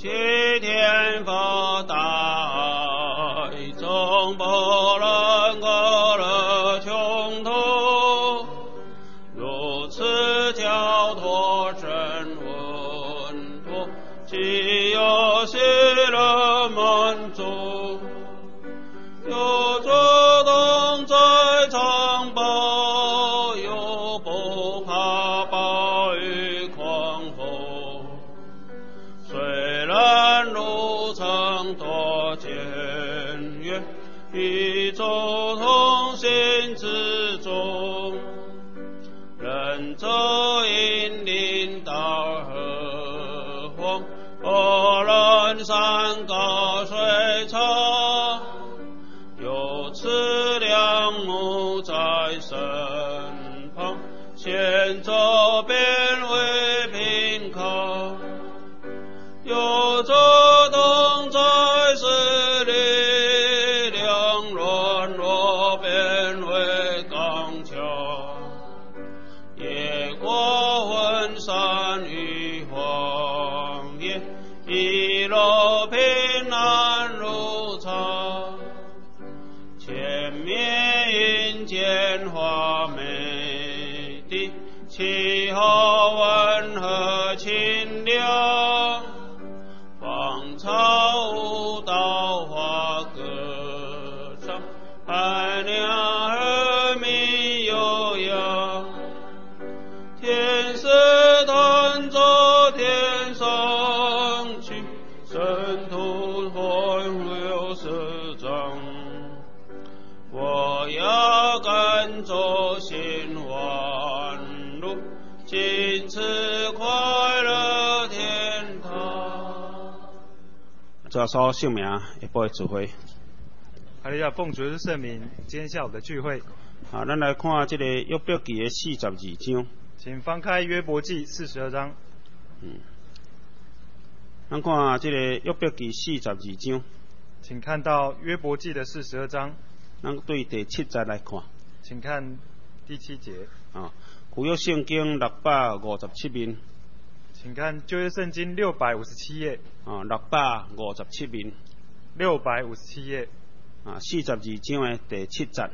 其天父大爱，总不能够了穷途，如此交托真稳妥，既有喜乐满足，有主动在长保，又不怕暴雨狂风。虽然路程多艰远，一走同行之中，人则引领到何方？无论山高水长，有此良母在身旁，前走便为平康。有这同在是力量，软弱变为刚强。越过温山与荒野，一路平安如常。前面云间花美丽，气候温和清凉。芳草舞蹈花歌唱，海鸟和鸣悠扬。天使弹奏天上去，圣徒欢呼师长。我要赶走心弯路，今次快乐天堂。这首姓名一波指挥。 哈利亚奉主的圣名，今天下午的聚会。 好，咱来看这个约伯记的42章。 请翻开约伯记42章。 咱看这个约伯记42章。 请看到约伯记的42章。 咱对第7节来看。 请看第7节。 旧约圣经657面。 请看旧约圣经657页。 657面。 657页。 42章的第7节。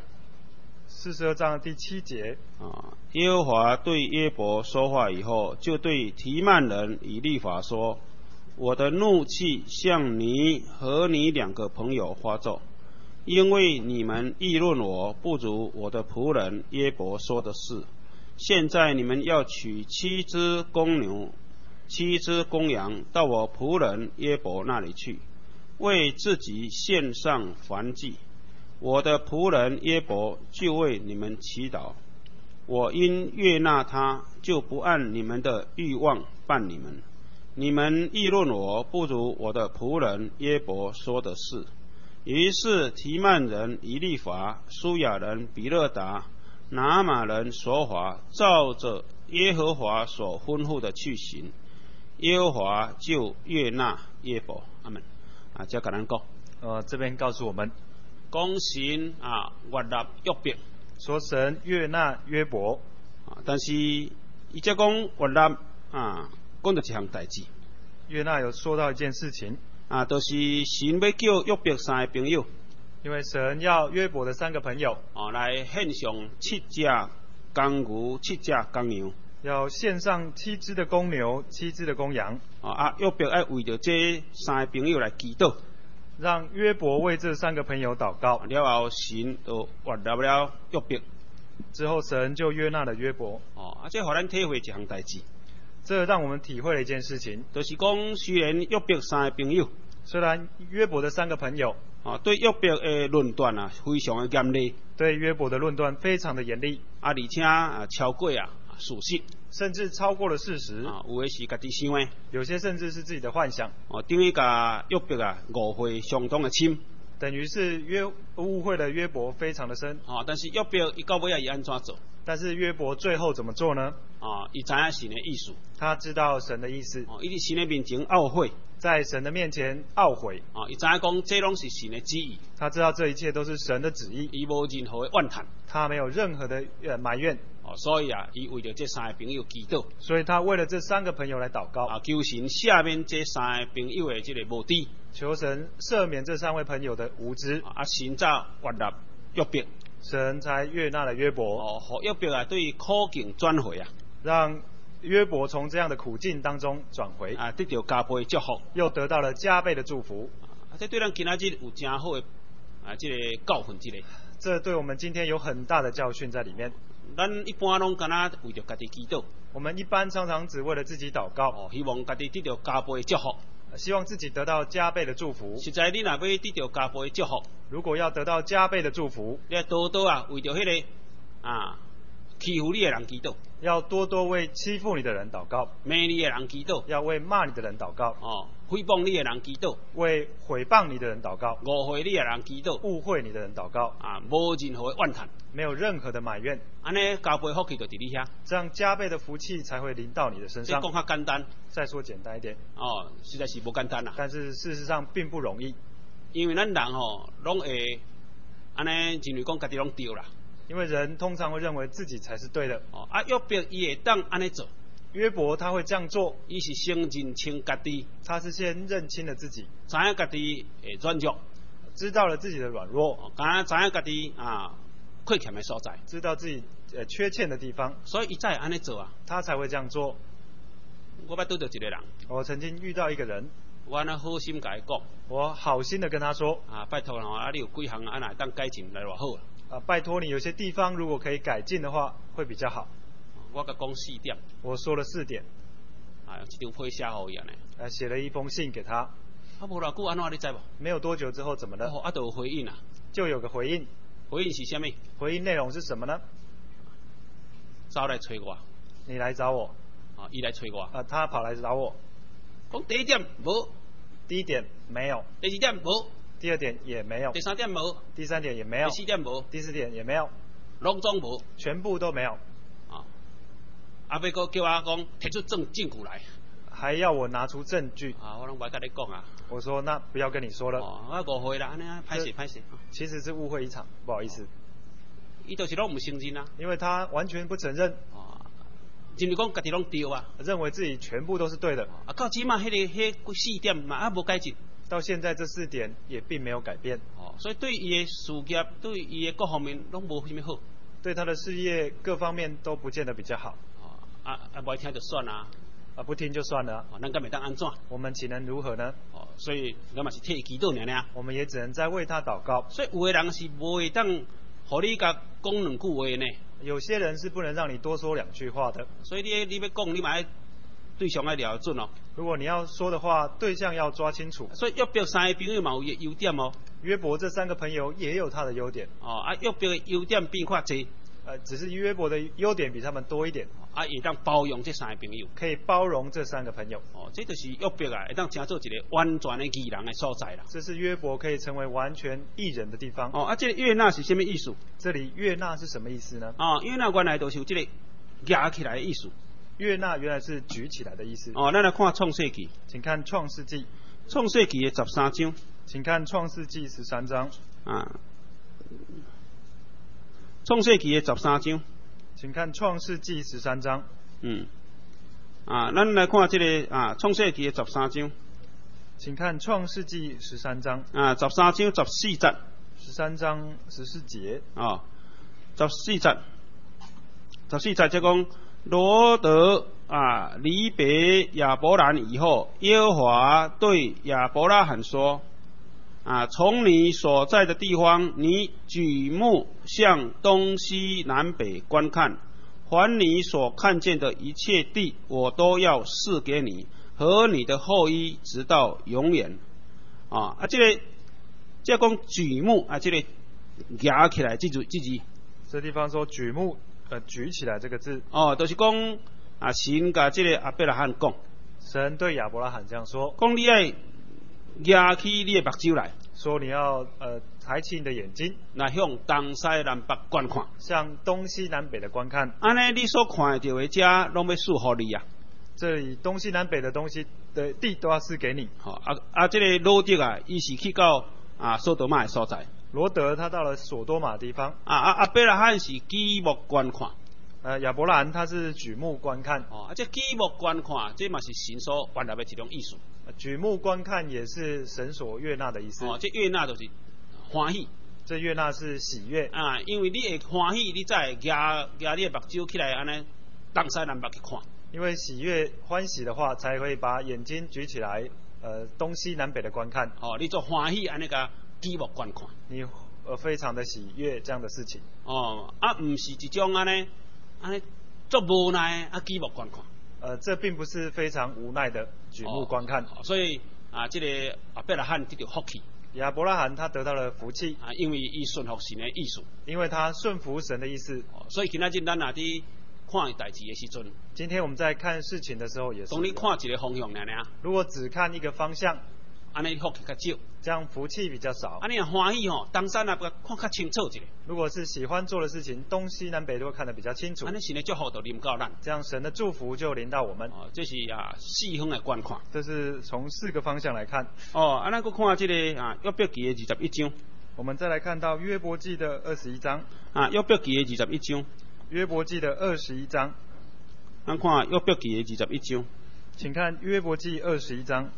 42章的第7节。 耶和华对约伯说话以后，就对提曼人以利法说：“我的怒气向你和你2个朋友发作，因为你们议论我不如我的仆人约伯说的事。现在你们要取7只公牛、7只公羊到我仆人约伯那里去，为自己献上燔祭。我的仆人约伯就为你们祈祷。我因悦纳他，就不按你们的欲望办你们。你们议论我不如我的仆人约伯说的事。”于是提曼人以利法、舒亚人比勒达、拿马人所华照着耶和华所吩咐的去行，耶和华就悦纳约伯。阿们。这跟咱讲。 这边告诉我们， 讲神悦纳约伯， 说神悦纳约伯。 但是伊这讲悦纳讲到一项代志。 悦纳有说到一件事情。 就是神要叫约伯3个朋友， 因为神要约伯的3个朋友来献上7只公牛、7只公羊， 要献上7只的公牛、7只的公羊。 约伯要为着这3个朋友来祈祷， 让约伯为这3个朋友祷告。 了后神就悦纳了约伯， 之后神就悦纳了约伯。 这互咱体会一项代志。 这让我们体会了一件事情， 就是讲虽然约伯3个朋友， 虽然约伯的3个朋友对约伯的论断非常的严厉， 对约伯的论断非常的严厉， 而且超过事实， 甚至超过了事实。 有的是家己想的， 有些甚至是自己的幻想。 等于甲约伯误会相当的深， 等于是误会了约伯非常的深。 但是约伯伊到尾伊安怎做？ 但是约伯最后怎么做呢？ 伊知影神的意思， 他知道神的意思。 伊伫神的面前懊悔， 在神的面前懊悔。 伊知影讲这拢是神的旨意， 他知道这一切都是神的旨意。 伊无任何的怨叹， 他没有任何的埋怨。 哦，所以啊，伊为着这三个朋友祈祷， 所以他为了这3个朋友来祷告， 啊，求神赦免这三个朋友的这个无知， 求神赦免这3位朋友的无知， 啊，神才悦纳约伯， 神才悦纳了约伯， 哦，互约伯啊对苦境转回啊， 让约伯从这样的苦境当中转回， 啊，得到加倍的祝福， 又得到了加倍的祝福。 啊，这对咱今仔日有真好的啊，这个教训之类。 这对我们今天有很大的教训在里面。 咱一般拢敢若为着家己祈祷， 我们一般常常只为了自己祷告， 哦，希望家己得到加倍的祝福。 希望自己得到加倍的祝福。 实在你若要得到加倍的祝福， 如果要得到加倍的祝福， 你要多多啊为着迄个啊欺负你的人祈祷， 要多多为欺负你的人祷告， 骂你的人祈祷， 要为骂你的人祷告， 哦，诽谤你的人祈祷， 为诽谤你的人祷告， 误会你的人祈祷， 误会你的人祷告， 啊，无任何的怨叹， 没有任何的埋怨， 安尼加倍福气就伫你遐。 这样加倍的福气才会临到你的身上。 这讲较简单， 再说简单一点， 哦，实在是无简单啦。 但是事实上并不容易， 因为咱人吼，拢会安尼认为讲家己拢对啦。 因为人通常会认为自己才是对的。 哦，啊，约伯伊会当安尼做， 约伯他会这样做， 伊是先认清家己， 他是先认清了自己， 知影家己的软弱， 知道了自己的软弱， 知影家己啊缺欠的所在， 知道自己缺欠的地方， 所以伊才会安尼做啊。 他才会这样做。 我捌拄到一个人， 我曾经遇到一个人， 我安尼好心甲伊讲， 我好心的跟他说， 啊，拜托吼，啊，你有几项啊，若会当改进来偌好啊。 拜托你有些地方如果可以改进的话，会比较好。 我甲讲4点， 我说了4点， 啊，这张批写互伊安尼。 写了一封信给他。 啊，无偌久安怎你知无？ 没有多久之后怎么了？ 哦，啊，就有回应啊。 就有个回应。 回应是啥物？ 回应内容是什么呢？ 走来找我。 你来找我。 啊，伊来找我。 他跑来找我。 讲第1点无。 第1点没有。 第2点无。 第2点也没有。 第3点无。 第3点也没有。 第4点无。 第4点也没有。 拢总无。 全部都没有。 啊，要搁叫我讲提出证据来。 还要我拿出证据。 啊，我拢无甲你讲啊。 我说那不要跟你说了。 哦，我误会啦，安尼歹势歹势。 其实是误会一场，不好意思。 伊就是拢唔承认啊。 因为他完全不承认。 认为讲家己拢对啊。 认为自己全部都是对的。 啊，到即嘛迄4点嘛啊无改进。 到现在这4点也并没有改变。 哦，所以对伊的事业，对伊的各方面拢无啥物好。 对他的事业各方面都不见得比较好。 不爱听就算啦。 不听就算了。 咱敢会当安怎？ 我们岂能如何呢？ 所以咱嘛是替伊祈祷尔。 我们也只能在为他祷告。 所以有的人是无会当，互你甲讲2句话呢。 有些人是不能让你多说2句话的。 所以你要讲，你嘛要对象要了准哦。 如果你要说的话，对象要抓清楚。 所以约伯3个朋友嘛有优点哦。 约伯这3个朋友也有他的优点。 约伯的优点比较多。 只是约伯的优点比他们多一点。 会当包容这3个朋友。 可以包容这3个朋友。 这就是约伯啊，会当成做一个完全的义人的所在啦。 这是约伯可以成为完全义人的地方。 这个悦纳是什么意思？ 这里悦纳是什么意思呢？ 悦纳原来就是有这个举起来的意思。 悦纳原来是举起来的意思。 咱来看创世纪， 请看创世纪。 创世纪的13章， 请看创世纪13章。 创世纪的13章， 请看创世纪13章。 咱来看这个创世纪的13章， 请看创世纪13章。 13章14节。 13章14节。 14节即讲罗德离别亚伯兰以后，耶和华对亚伯拉罕说：从你所在的地方，你举目向东西南北观看，凡你所看见的一切地，我都要赐给你和你的后裔，直到永远。这讲举目这个举起来这字。 这地方说举目举起来这个字。 就是讲神甲这个亚伯拉罕讲， 神对亚伯拉罕这样说， 讲你要举起你的目睭来， 说你要抬起你的眼睛， 来向东西南北观看， 向东西南北的观看。 安尼你所看到的这拢要赐予你啊。 这里东西南北的东西的地都要赐给你。 这个罗德伊是去到索多玛的所在。 罗德他到了索多玛的地方。 亚伯拉罕是举目观看。 亚伯兰他是举目观看， 这举目观看，这嘛是神所原来的一种意思。 举目观看也是神所悦纳的意思。 这悦纳就是欢喜。 这悦纳是喜悦因为你会欢喜，你才会举你的目睭起来，安尼东西南北去看。 因为喜悦欢喜的话，才会把眼睛举起来，东西南北的观看。 你做欢喜安尼个举目观看。 你非常的喜悦这样的事情。 唔是一种安尼做无奈举目观看。 这并不是非常无奈的举目观看。 所以这个亚伯拉罕得到福气。 亚伯拉罕他得到了福气因为伊顺服神的意思。 因为他顺服神的意思。 所以今仔日咱若伫看代志的时阵， 今天我们在看事情的时候也是。 当你看一个方向如果只看一个方向， 安尼福气较少， 这样福气比较少。 安尼欢喜东西南北看较清楚一点。 如果是喜欢做的事情，东西南北都会看得比较清楚。 安尼神的祝福就临到咱， 这样神的祝福就临到我们。 这是四方的观看。 这是从4个方向来看。 咱搁看这个约伯记的21章。 我们再来看到约伯记的21章。 约伯记的21章。 约伯记的21章。 咱看约伯记的21章。 请看约伯记21章。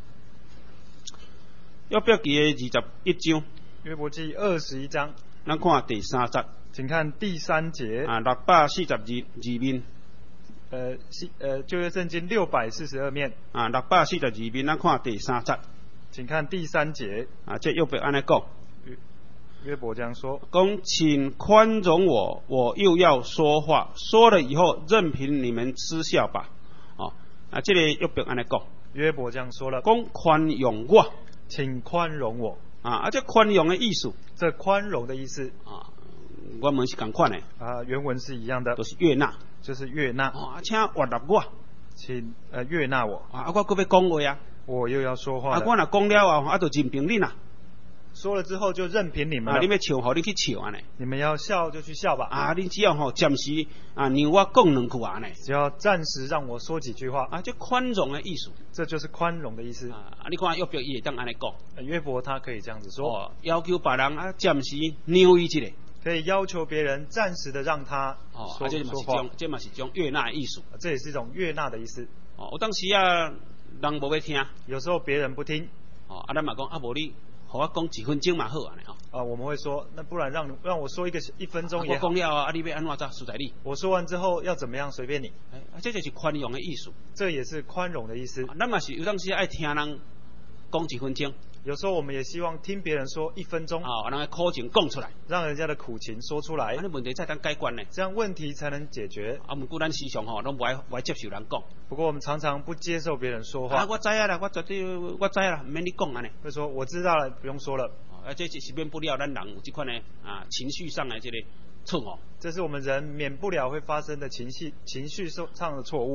约伯记的21章。 约伯记21章。 咱看第3节。 请看第3节。 642面。 旧约圣经642面。 642面，咱看第3节。 请看第3节。 这约伯安尼讲。 约伯这样说： 公，请宽容我，我又要说话，说了以后，任凭你们嗤笑吧。这个约伯安尼讲。 约伯这样说了： 公，宽容我， 请宽容我。 这宽容的意思。 这宽容的意思原文是同款的。 原文是一样的。 都是悦纳。 就是悦纳。 请悦纳我。 请悦纳我。 我搁要讲话我又要说话了。 我若讲了就任凭你说了之后就任凭你们了。 你要笑，你去笑安尼。 你们要笑就去笑吧。 你只要暂时让我讲2句安尼。 只要暂时让我说几句话。 这宽容的意思。 这就是宽容的意思。 你看约伯伊会当安尼讲。 约伯他可以这样子说。 要求别人暂时让伊一下。 可以要求别人暂时的让他说话。 这嘛是一种悦纳的意思。 这也是一种悦纳的意思。 有当时人无要听。 有时候别人不听。 咱嘛讲无你。我讲1分钟嘛好安尼我们会说，那不然让我说1分钟也好。 我讲了你要安怎随在你。 我说完之后要怎么样随便你。 这就是宽容的意思。 这也是宽容的意思。 咱嘛是有当时爱听人讲1分钟。 有时候我们也希望听别人说1分钟。 让人苦情讲出来。 让人家的苦情说出来。 问题才当解决呢。 这样问题才能解决。 不过咱时常拢不爱接受人讲。 不过我们常常不接受别人说话。 我知啦，我绝对我知啦，免你讲安尼。 会说我知道了，不用说了。 这是免不了咱人有这款的情绪上的这个错误。 这是我们人免不了会发生的情绪上的错误。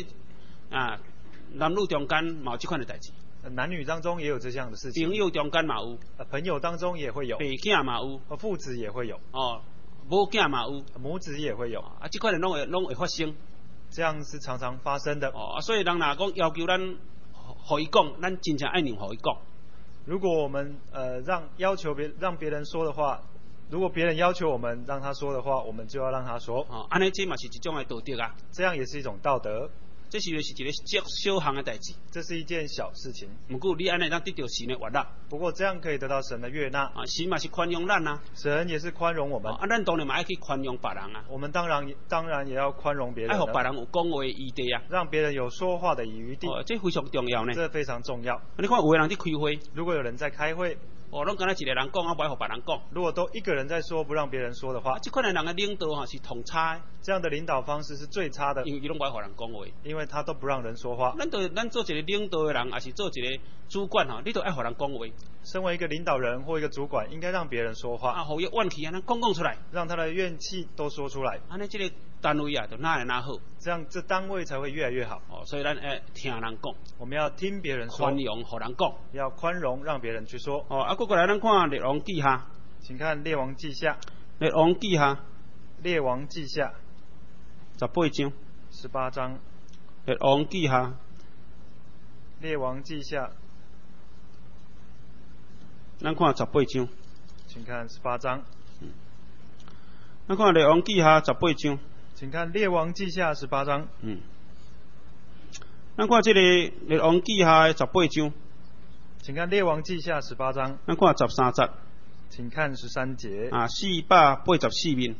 男女中间嘛有这款的代志。 男女当中也有这样的事情。 朋友中间嘛有。 朋友当中也会有。 爸囝嘛有。 父子也会有。 母囝嘛有。 母子也会有。 这款的拢会发生。 这样是常常发生的。 所以人若讲要求咱，互伊讲，咱真正爱让互伊讲。 如果我们让别人说的话，如果别人要求我们让他说的话，我们就要让他说。 安尼这嘛是一种的道德啊。 这样也是一种道德。 这是一个小项的代志。 这是一件小事情。 不过你安尼咱得到神的悦纳。 不过这样可以得到神的悦纳。 神嘛是宽容咱神也是宽容我们。 咱当然嘛爱去宽容别人我们当然也要宽容别人。 爱互别人有讲话的余地让别人有说话的余地。 这非常重要呢。 这非常重要。 你看有的人在开会。 如果有人在开会。 拢敢若一个人讲，不爱互别人讲。 如果都一个人在说，不让别人说的话， 这款的人的领导是同差的。 这样的领导方式是最差的。 因为伊拢不爱互人讲话。 因为他都不让人说话。 咱做一个领导的人，还是做一个主管你都爱互人讲话。 身为一个领导人或一个主管，应该让别人说话。 互伊怨气讲出来。 让他的怨气都说出来。 安尼这个单位就哪来哪好。 这样这单位才会越来越好。 所以咱听人讲。 我们要听别人说。 宽容，互人讲。 要宽容，让别人去说。 过来咱看列王记下。 请看列王记下。 列王记下。 列王记下。 18章。 18章。 列王记下。 列王记下。 咱看18章。 请看18章。 咱看列王记下18章。 请看《列王记下》18章。 咱看这个列王记下的18章， 请看《列王记下》18章。 咱看13节。 请看13节。 484面。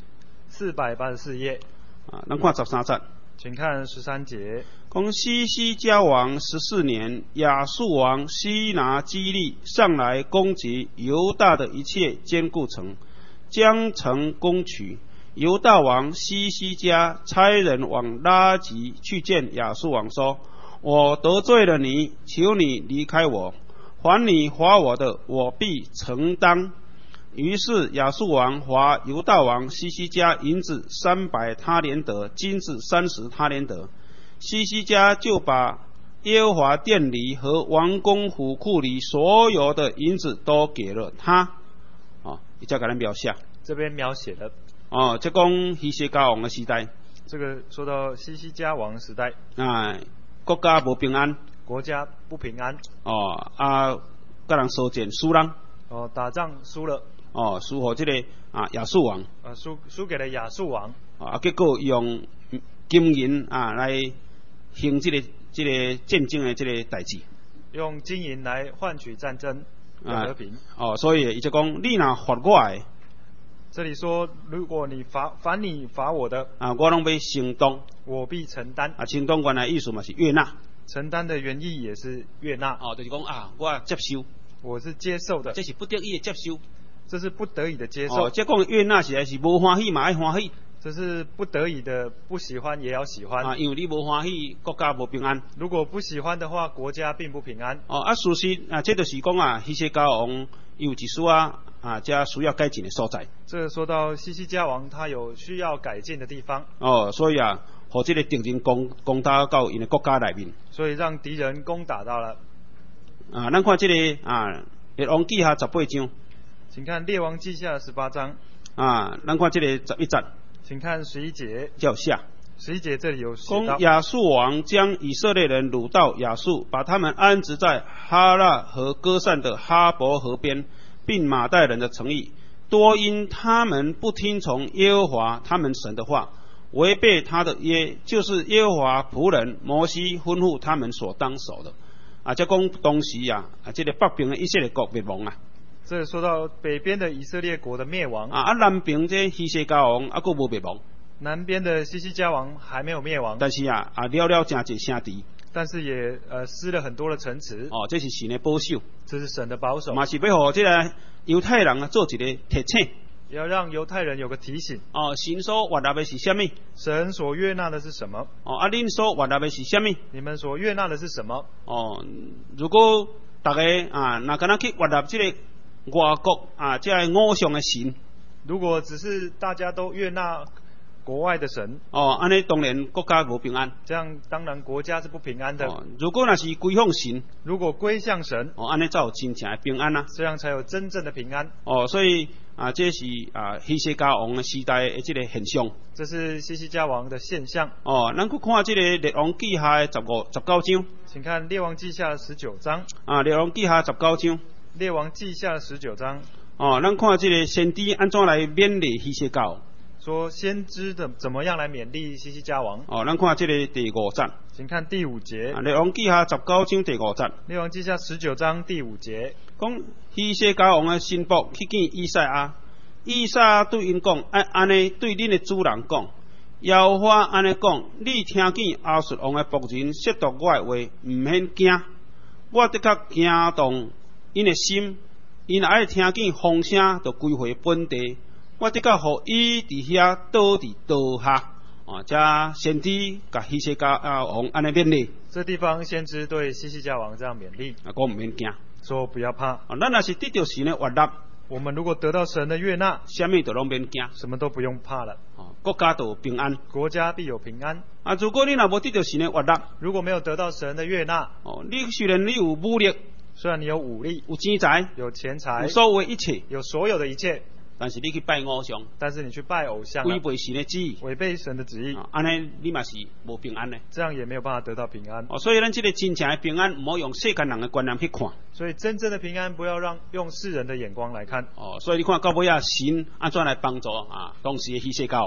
484页。 咱看13节。 请看13节。 讲西西家王14年，亚述王西拿基利上来攻击犹大的一切坚固城，将城攻取。犹大王西西家差人往拉吉去见亚述王说：“我得罪了你，求你离开我，还你罚我的，我必承担。”于是亚述王罚犹大王西西家银子300他连得，金子30他连得。西西家就把耶和华殿里和王宫府库里所有的银子都给了他。伊才给咱描写。 这边描写了。 这讲希西家王的时代。 这个说到西西家王时代。 国家无平安。 国家不平安。 跟人相战输人。 打仗输了。 输给这个亚述王。 输给了亚述王。 结果用金银来行这个战争的这个代志。 用金银来换取战争的和平。 所以伊就讲，你若罚我的。 这里说，如果你凡你罚我的， 我拢要承担， 我必承担。 承担原来意思嘛是悦纳。 承担的原意也是悦纳。 就是讲我接受。 我是接受的。 这是不得已的接受。 这是不得已的接受。 这讲悦纳是无欢喜嘛爱欢喜。 这是不得已的，不喜欢也要喜欢。 因为你无欢喜，国家无平安。 如果不喜欢的话，国家并不平安。 事实这就是讲希西家王有一丝这需要改进的所在。 这说到西西家王，他有需要改进的地方。 所以和这个敌人攻打到因的国家内面。 所以让敌人攻打到了。 咱看这个列王记下18章。 请看列王记下18章。 咱看这个11节。 请看11节。 叫下。 11节这里有写到， 讲亚述王将以色列人掳到亚述，把他们安置在哈拉和歌散的哈伯河边，并马代人的城邑，多因他们不听从耶和华他们神的话，违背他的约，就是耶和华仆人摩西吩咐他们所当守的。这讲当时这个北边的以色列国灭亡啊。 这说到北边的以色列国的灭亡。 南边这希西家王还佫无灭亡。 南边的西西家王还没有灭亡。 但是了了真济城池。 但是也失了很多的城池。 这是神的保守。 这是神的保守。 嘛是要互这个犹太人做一个提醒。 也要让犹太人有个提醒。 神所悦纳的是什么？ 神所悦纳的是什么？ 恁所悦纳的是什么？ 你们所悦纳的是什么？ 如果大家若敢若去悦纳这个外国这个偶像的神， 如果只是大家都悦纳国外的神， 安尼当然国家无平安。 这样当然国家是不平安的。 如果那是归向神， 如果归向神， 安尼才有真正的平安啊。 这样才有真正的平安。 所以这是希西家王的时代的这个现象。 这是西西家王的现象。 咱去看这个列王记下的19章。 请看列王记下19章。 列王记下19章。 列王记下19章。 咱看这个先知安怎来勉励希西家王。 说先知的怎么样来勉励西西家王。 咱看这个第5节。 请看第5节。 列王记下19章第5节。 列王记下19章第5节。 讲希西家王的新妇去见以赛亚，以赛亚对因讲，安尼对恁的主人讲，耶和华安尼讲，你听见亚述王的仆人亵渎我的话，唔免惊，我的确惊动因的心，因爱听见风声，就归回本地。我的确互伊伫遐倒伫倒下。这先知甲希西家王安尼勉励。 这地方先知对西西家王这样勉励。 讲唔免惊， 说不要怕。 咱若是得到神的悦纳， 我们如果得到神的悦纳， 什么都拢免惊， 什么都不用怕了。 国家都有平安， 国家必有平安。 如果你若无得到神的悦纳， 如果没有得到神的悦纳， 你虽然你有武力， 虽然你有武力， 有钱财， 有钱财， 有所有一切， 有所有的一切， 但是你去拜偶像， 但是你去拜偶像， 违背神的旨意， 违背神的旨意， 安尼你嘛是无平安的。 这样也没有办法得到平安。 所以咱这个真正的平安，唔好用世间人的观念去看。 所以真正的平安，不要用世人的眼光来看。 所以你看到尾啊，神安怎来帮助当时的希西家王？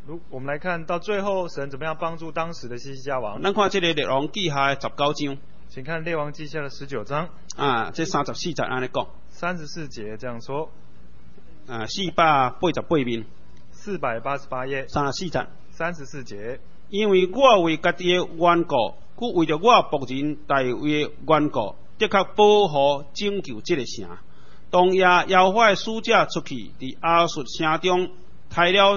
我们来看到最后，神怎么样帮助当时的西西家王？ 咱看这个列王记下的19章， 请看列王记下的19章啊，这34节安尼讲 34节这样说。 488面 488页 34节。 34节。 因为我为家己的缘故，故为着我仆人大卫的缘故，的确保护拯救这个城。当耶和华的使者出去，伫亚述城中杀了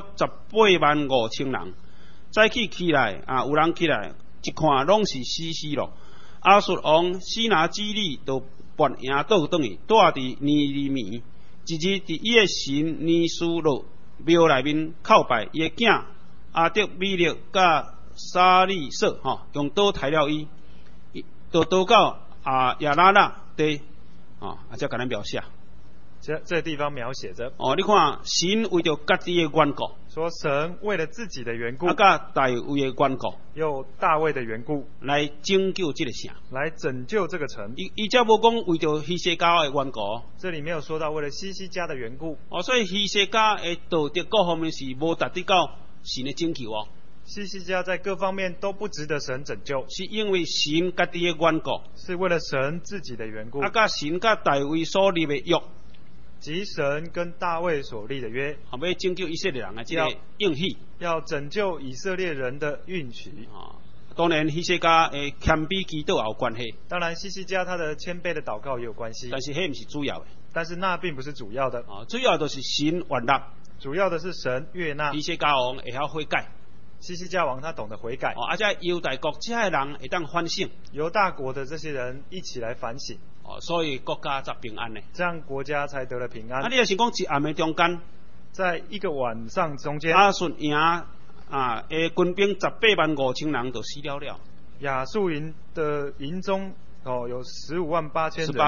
185000人。早起来有人起来一看，拢是死死咯。亚述王西拿基利就拔营倒转去，住伫尼尼米，一日伫伊的神尼斯路庙内面叩拜伊的囝阿德米勒甲沙利瑟用刀杀了伊，就倒到亚拉纳地这甲咱描写。 这地方描写着你看神为着家己的缘故， 说神为了自己的缘故， 甲大卫的缘故， 又大卫的缘故， 来拯救这个城， 来拯救这个城。 伊则无讲为着希西家的缘故， 这里没有说到为了西西家的缘故。 所以希西家的道德各方面是无达得到神的拯救西西家在各方面都不值得神拯救， 是因为神家己的缘故， 是为了神自己的缘故。 甲神甲大卫所立的约， 即神跟大卫所立的约， 要拯救以色列人的这个应许， 要拯救以色列人的应许。 当然，希西家的谦卑祈祷也有关系。 当然，西西家他的谦卑的祷告也有关系。 但是，迄不是主要的。 但是那并不是主要的。 主要就是神悦纳。 主要的是神悦纳。 希西家王会晓悔改。 西西家王他懂得悔改。 而且犹大国这些人会当反省。 犹大国的这些人一起来反省。 所以国家才平安呢。 这样国家才得了平安。 你若是讲一暗的中间， 在一个晚上中间， 亚述营军兵185000人就死了了。 亚述营的营中有158000人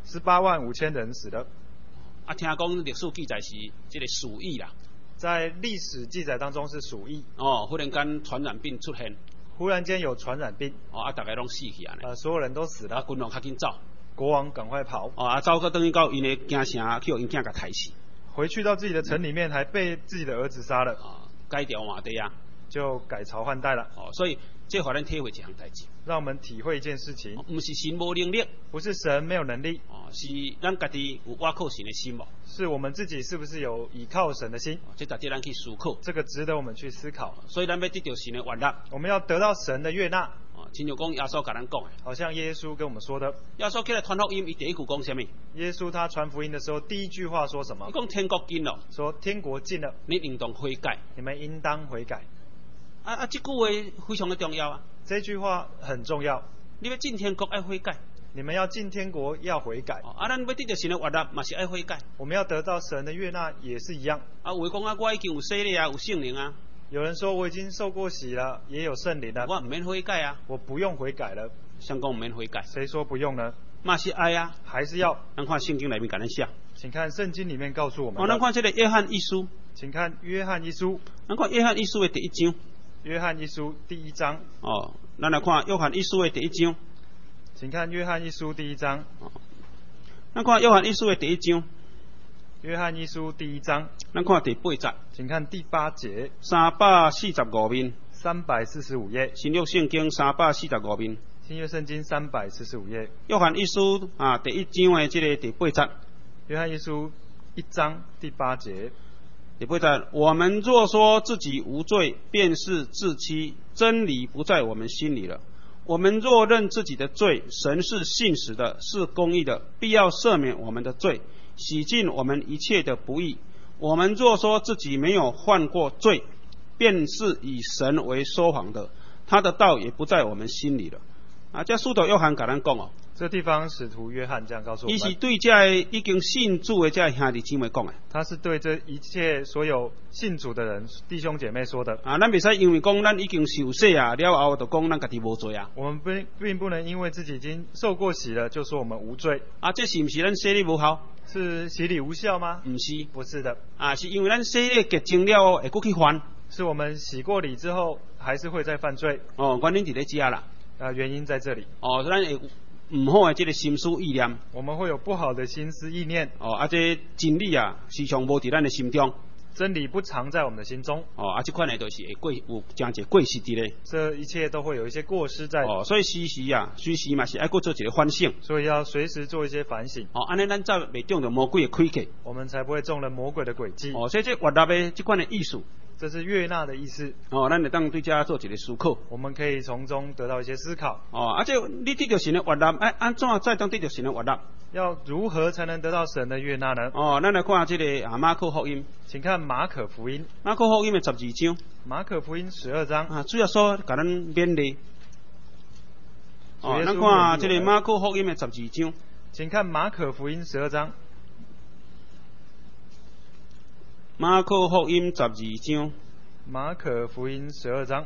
，185000人死了。 听讲历史记载是这个鼠疫啦。 在历史记载当中是鼠疫。 忽然间传染病出现。 忽然间有传染病。 大家拢死去啊。 所有人都死了。 君王较紧走。 国王赶快跑。 走到等于到因的京城，去互因囝甲杀死。 回去到自己的城里面，还被自己的儿子杀了。 改朝换代啊。就改朝换代了。 所以这互咱体会一项代志。 让我们体会一件事情。 不是神无能力。 不是神没有能力。 是咱家己有倚靠神的心无。 是我们自己是不是有倚靠神的心？ 这值得咱去思考。 这个值得我们去思考。 所以咱要得到神的悦纳。 我们要得到神的悦纳。 亲像讲耶稣甲咱讲的。 好像耶稣跟我们说的。 耶稣起来传福音，伊第一句讲什么？ 耶稣他传福音的时候，第一句话说什么？ 伊讲天国近了。 说天国近了。 你应当悔改。 你们应当悔改。 这句话非常的重要啊。 这句话很重要。 你要进天国要悔改。 你们要进天国要悔改。 咱要得到神的悦纳，嘛是要悔改。 我们要得到神的悦纳也是一样。 有讲我已经有洗礼啊，有圣灵啊。 有人说我已经受过洗了，也有圣灵了。 我唔免悔改啊。 我不用悔改了。 谁讲唔免悔改？ 谁说不用呢？ 嘛是爱啊。 还是要。 咱看圣经里面甲咱写。 请看圣经里面告诉我们。 咱看这个约翰一书。 请看约翰一书。 咱看约翰一书的第1章。 约翰一书第1章。 咱来看约翰一书的第1章。 请看约翰一书第1章。 咱看约翰一书的第1章。 约翰一书第1章。 咱看第8节。 请看第8节。 345面。 345页。 新约圣经345面。 新约圣经345页。 约翰一书第1章的这个第8节。 约翰一书1章第8节。 第8节，我们若说自己无罪，便是自欺，真理不在我们心里了。我们若认自己的罪，神是信实的，是公义的，必要赦免我们的罪，洗净我们一切的不义。我们若说自己没有犯过罪，便是以神为说谎的，他的道也不在我们心里了。这使徒约翰甲咱讲这地方使徒约翰这样告诉我们。 伊是对这已经信主的这兄弟姐妹讲的。 他是对这一切所有信主的人弟兄姐妹说的。 咱袂使因为讲咱已经受洗了后，就讲咱家己无罪啊。 我们并不能因为自己已经受过洗了，就说我们无罪。 这是不是咱洗礼无效？ 是洗礼无效吗？ 不是， 不是的。 是因为咱洗礼洁净了会过去犯。 是我们洗过礼之后还是会再犯罪。 原因伫咧遮啦。 原因在这里。 咱会唔好的这个心思意念。 我们会有不好的心思意念。 这真理时常无伫咱的心中。 真理不藏在我们的心中。 这款呢就是会过有真侪过失伫咧。 这一切都会有一些过失在。 所以随时嘛是爱过做一个反省。 所以要随时做一些反省。 安尼咱才袂中着魔鬼的亏客。 我们才不会中了魔鬼的诡计。 所以这悦纳的这款的意思。 这是悦纳的意思。 咱就当对这做一个思考。 我们可以从中得到一些思考。 这你得到神的悦纳，安怎才当得到神的悦纳？ 要如何才能得到神的悦纳呢？ 咱来看这个马可福音。 请看马可福音。 马可福音的12章。 马可福音12章。 主要说给咱勉励。咱看这个马可福音的12章。 请看马可福音12章。 马可福音12章。 马可福音12章。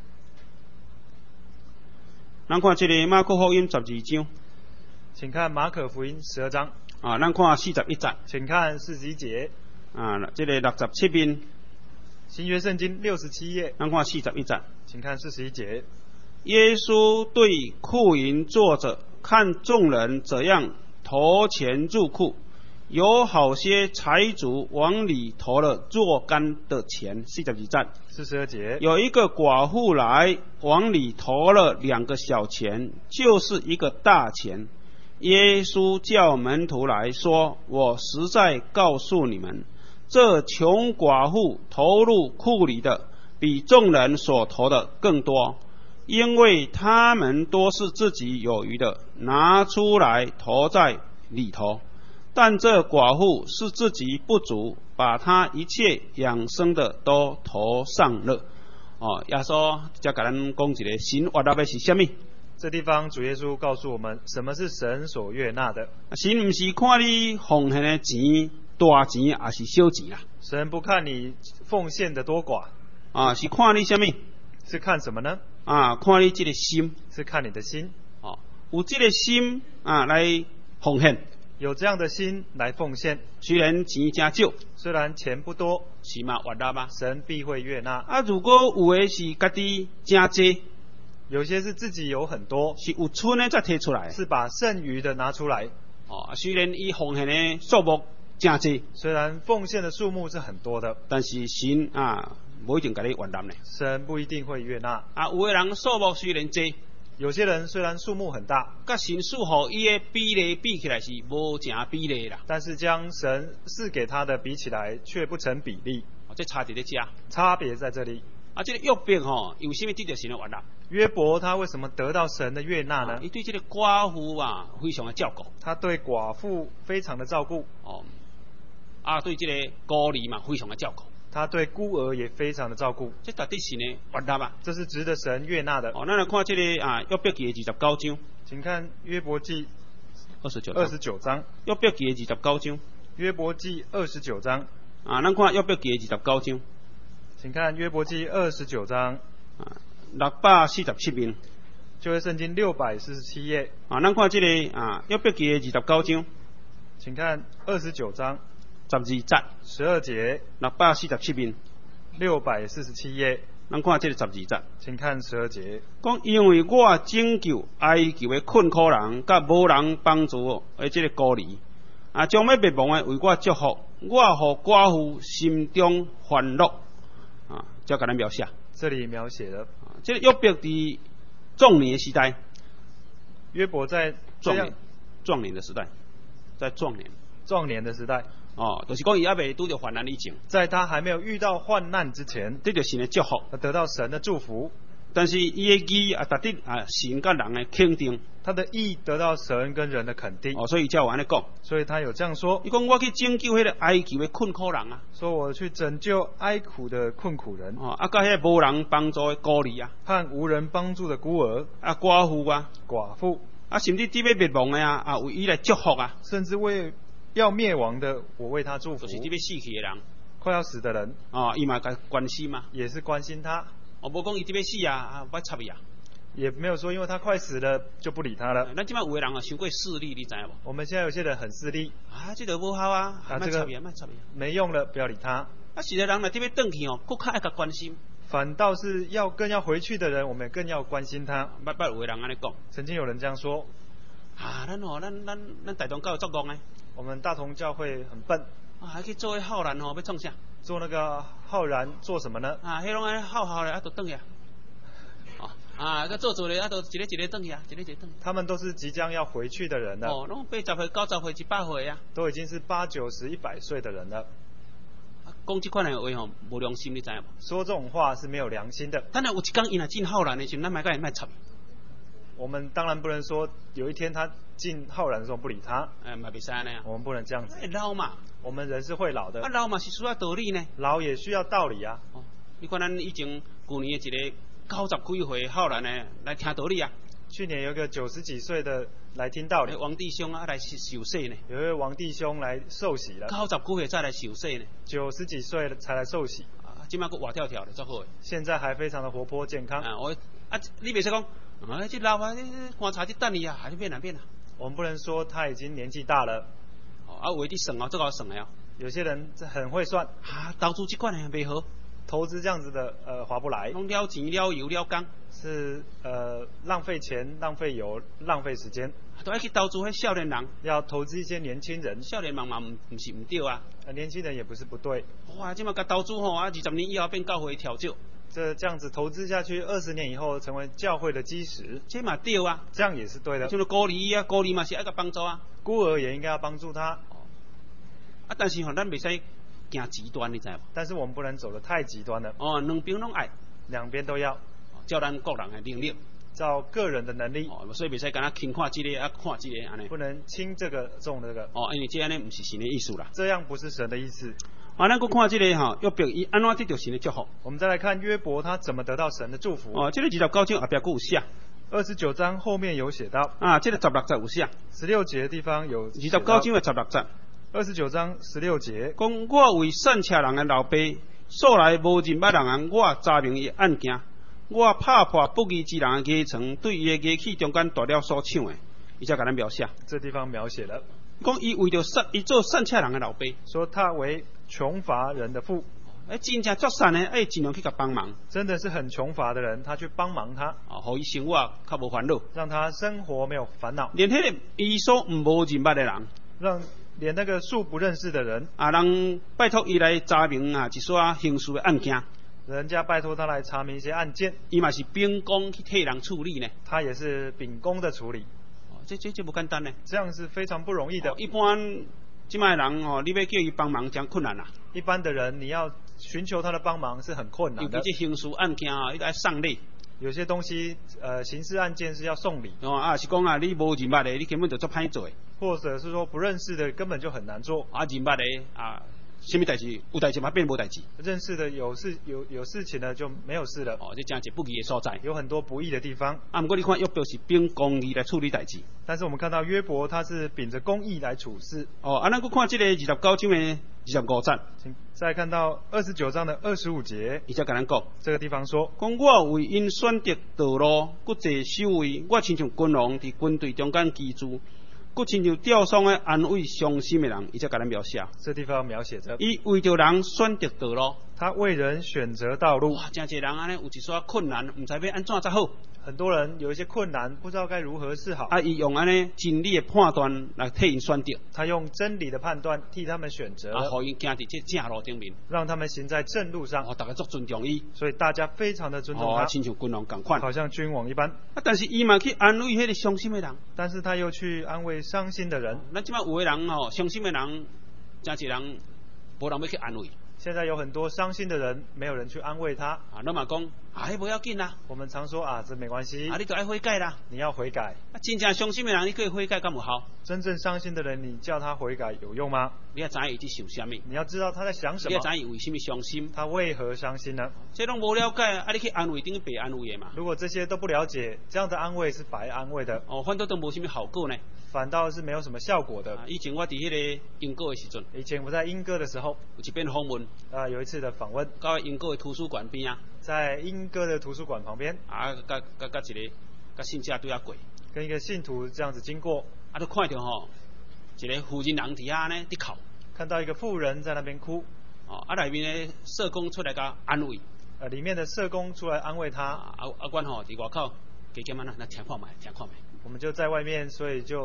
咱看这个马可福音12章。 请看马可福音12章。 咱看41节。 请看41节。 这个67面。 新约圣经67页。 咱看41节。 请看41节。 耶稣对库银坐着，看众人怎样投钱入库。有好些财主往里投了若干的钱，42节。 42节。有一个寡妇来，往里投了2个小钱，就是一个大钱。耶稣叫门徒来说：“我实在告诉你们，这穷寡妇投入库里的，比众人所投的更多，因为他们多是自己有余的，拿出来投在里头。但这寡妇是自己不足，把她一切养生的都投上了。”耶稣才给咱讲一个神悦纳的是什么？ 这地方主耶稣告诉我们，什么是神所悦纳的？ 神不是看你奉献的钱大钱还是小钱啦。 神不看你奉献的多寡。 是看你什么？ 是看什么呢？ 看你这个心。 是看你的心。 有这个心来奉献。 有这样的心来奉献， 虽然钱真少， 虽然钱不多， 是嘛悦纳吗？ 神必会悦纳。 如果有的是家己真多， 有些是自己有很多， 是有剩的再提出来， 是把剩余的拿出来。 虽然伊奉献的数目真多， 虽然奉献的数目是很多的， 但是神不一定给你悦纳呢。 神不一定会悦纳。 有的人数目虽然多。 有些人虽然数目很大， 甲神赐予伊的比例比起来是无成比例啦。 但是将神赐给他的比起来，却不成比例。 这差在这， 差别在这里。 这个约伯有什么得到神的悦纳？ 约伯他为什么得到神的悦纳呢？ 他对这个寡妇非常的照顾。 他对寡妇非常的照顾。 对这个孤儿嘛非常的照顾。 他对孤儿也非常的照顾， 这到底是呢悦纳吧？ 这是值得神悦纳的。 咱来看这个约伯记的29章， 请看约伯记29章。 约伯记的29章。 约伯记29章。 咱看约伯记的29章， 请看约伯记29章。 647面。 旧约圣经647页。 咱看这个约伯记的29章， 请看29章。 12 节。 647面。 647页。 咱看这个12节。 请看12节。 讲因为我拯救哀求的困苦人，甲无人帮助的这个孤儿，将要灭亡的为我祝福，我互寡妇心中欢乐。才给咱描写。 这里描写了这个约伯在壮年的时代。 约伯在壮年的时代，在壮年的时代。就是讲伊还未拄到患难以前， 在他还没有遇到患难之前， 得到神的祝福， 得到神的祝福。 但是伊的义达得神甲人的肯定， 他的义得到神跟人的肯定。 所以才有安尼讲。 所以他有这样说。 伊讲我去拯救迄个哀求的困苦人说我去拯救哀苦的困苦人。 甲迄个无人帮助的孤儿和无人帮助的孤儿。 寡妇寡妇。 甚至伫要灭亡的为伊来祝福甚至为要灭亡的，我为他祝福。 就是要死去的人， 快要死的人。 伊嘛该关心嘛。 也是关心他。 无讲伊要死不插伊也没有说因为他快死了就不理他了。 咱即摆有的人伤过势利，你知影无？ 我们现在有些人很势利。 这个不好这个没用了，不要理他。 是的人若特别转去更较爱甲关心。 反倒是更要回去的人，我们更要关心他。 有的人安尼讲。 曾经有人这样说。 咱大同教会作恶呢。 我们大同教会很笨。 还去做好人要创啥？ 做那个浩然做什么呢？ 啊，迄拢安尼好好咧，啊，都转去啊。个做咧，啊，都一个一个转去啊，一个一个转。 他们都是即将要回去的人了。 哦，拢80岁、90岁、100岁啊。 都已经是80、90、100岁的人了。 讲这款的话吼，无良心，你知影无？ 说这种话是没有良心的。 当然有一天伊若进浩然的时候，咱卖甲伊卖插。 我们当然不能说有一天他进浩然的时候不理他。 嘛袂使安尼啊。 我们不能这样子。 老嘛。 我们人是会老的。 老嘛是需要道理呢。 老也需要道理啊。 哦，你看咱以前去年的一个90几岁浩然的来听道理啊。 去年有个90几岁的来听道理。 王弟兄啊来受洗呢。 有一位王弟兄来受洗了。 90几岁才来受洗呢。 90几岁才来受洗。 今麦个活跳跳的，足好的。 现在还非常的活泼健康。 你袂使讲，这老啊，观察这等你啊，还是变啊。 我们不能说他已经年纪大了。 为你算这个算的哦。 有些人很会算。 投资这款的袂好。 投资这样子的划不来。 拢了钱了油了工。 是浪费钱、浪费油、浪费时间。 都要去投资迄少年人。 要投资一些年轻人。 少年人嘛，唔是唔对啊。 年轻人也不是不对。 哇，这么甲投资吼，20年以后变教会调酒。 这样子投资下去，20年以后成为教会的基石。 这嘛对啊。 这样也是对的。 就是孤儿啊，孤儿嘛是爱个帮助啊。 孤儿也应该要帮助他。 但是吼，咱袂使行极端，你知无？ 但是我们不能走得太极端了。 两边拢爱。 两边都要。 照咱个人的能力。 照个人的能力。 所以袂使干那轻看这个看这个安尼。 不能轻这个重这个。 因为这安尼唔是神的意思啦。 这样不是神的意思。 咱搁看这个哈，约伯伊安怎得到神的祝福？ 我们再来看约伯他怎么得到神的祝福。 这个29章后边有写。 29章后面有写到。 这个16节有写。 16节的地方有。 29章的16节。 29章16节。 讲我为善车人的老爸，素来无认捌人我查明伊案件。我拍破不义之人的牙床，对伊的牙齿中间大了所抢的，伊才甲咱描写。 这地方描写了。 讲伊为着伊做善车人的老爸， 说他为穷乏人的父。 真正作善的，尽量去甲帮忙。 真的是很穷乏的人，他去帮忙他。 互伊生活较无烦恼。 让他生活没有烦恼。 连迄个伊所无认捌的人， 连那个素不认识的人， 人拜托伊来查明一撮刑事的案件。 人家拜托他来查明一些案件。 伊嘛是秉公去替人处理呢。 他也是秉公的处理。 这不简单呢。 这样是非常不容易的。 一般这卖人你要叫伊帮忙真困难啦。 一般的人你要寻求他的帮忙是很困难的。 尤其这刑事案件伊爱送礼。 有些东西刑事案件是要送礼。 是讲你无认捌的，你根本就做歹做的。 或者是说不认识的根本就很难做。 认捌的什么代志有代志嘛变无代志。 认识的有事情呢就没有事了。 这真是不义的所在。 有很多不义的地方。 不过你看约伯是秉公义来处理代志。 但是我们看到约伯他是秉着公义来处事。 咱搁看这个29章的25节。 请再看到29章的25节。 伊才甲咱讲。 这个地方说。 讲我为因选择道路，搁坐守卫，我亲像君王伫军队中间居住。佫亲像吊丧的安慰伤心的人，伊才甲咱描写。 这地方描写着， 伊为着人选择道路， 他为人选择道路。 哇，真侪人安尼有一撮困难，唔知要安怎才好。 很多人有一些困难，不知道该如何是好。 伊用安尼真理的判断来替因选择。 他用真理的判断替他们选择。 互因行伫这正路顶面。 让他们行在正路上。 大家足尊重伊。 所以大家非常的尊重他。 亲像君王共款。 好像君王一般。 但是伊嘛去安慰迄个伤心的人。 但是他又去安慰伤心的人。 咱即摆有的人伤心的人，真侪人无人要去安慰。 现在有很多伤心的人，没有人去安慰他。 那么讲，迄不要紧啦。 我们常说这没关系。 你就爱悔改啦。 你要悔改。 真正伤心的人，你可以悔改敢有效？ 真正伤心的人，你叫他悔改有用吗？ 你要知伊伫想什么？ 你要知道他在想什么？ 你要知伊为什么伤心？ 他为何伤心呢？ 这拢无了解，你去安慰，等于白安慰的嘛。 如果这些都不了解，这样的安慰是白安慰的。 反倒都无什么效果呢。 反倒是没有什么效果的。 以前我伫迄个英国的时阵， 以前我在英歌的时候， 有一遍访问。 有一次的访问。 到英国的图书馆边啊。 在英歌的图书馆旁边。 甲一个信者对啊过。 跟一个信徒这样子经过。 都看到一个妇人人伫遐呢伫哭。 看到一个妇人在那边哭。 内面的社工出来甲安慰。 里面的社工出来安慰他。 阮伫外口加减那听看卖。 我们就在外面，所以就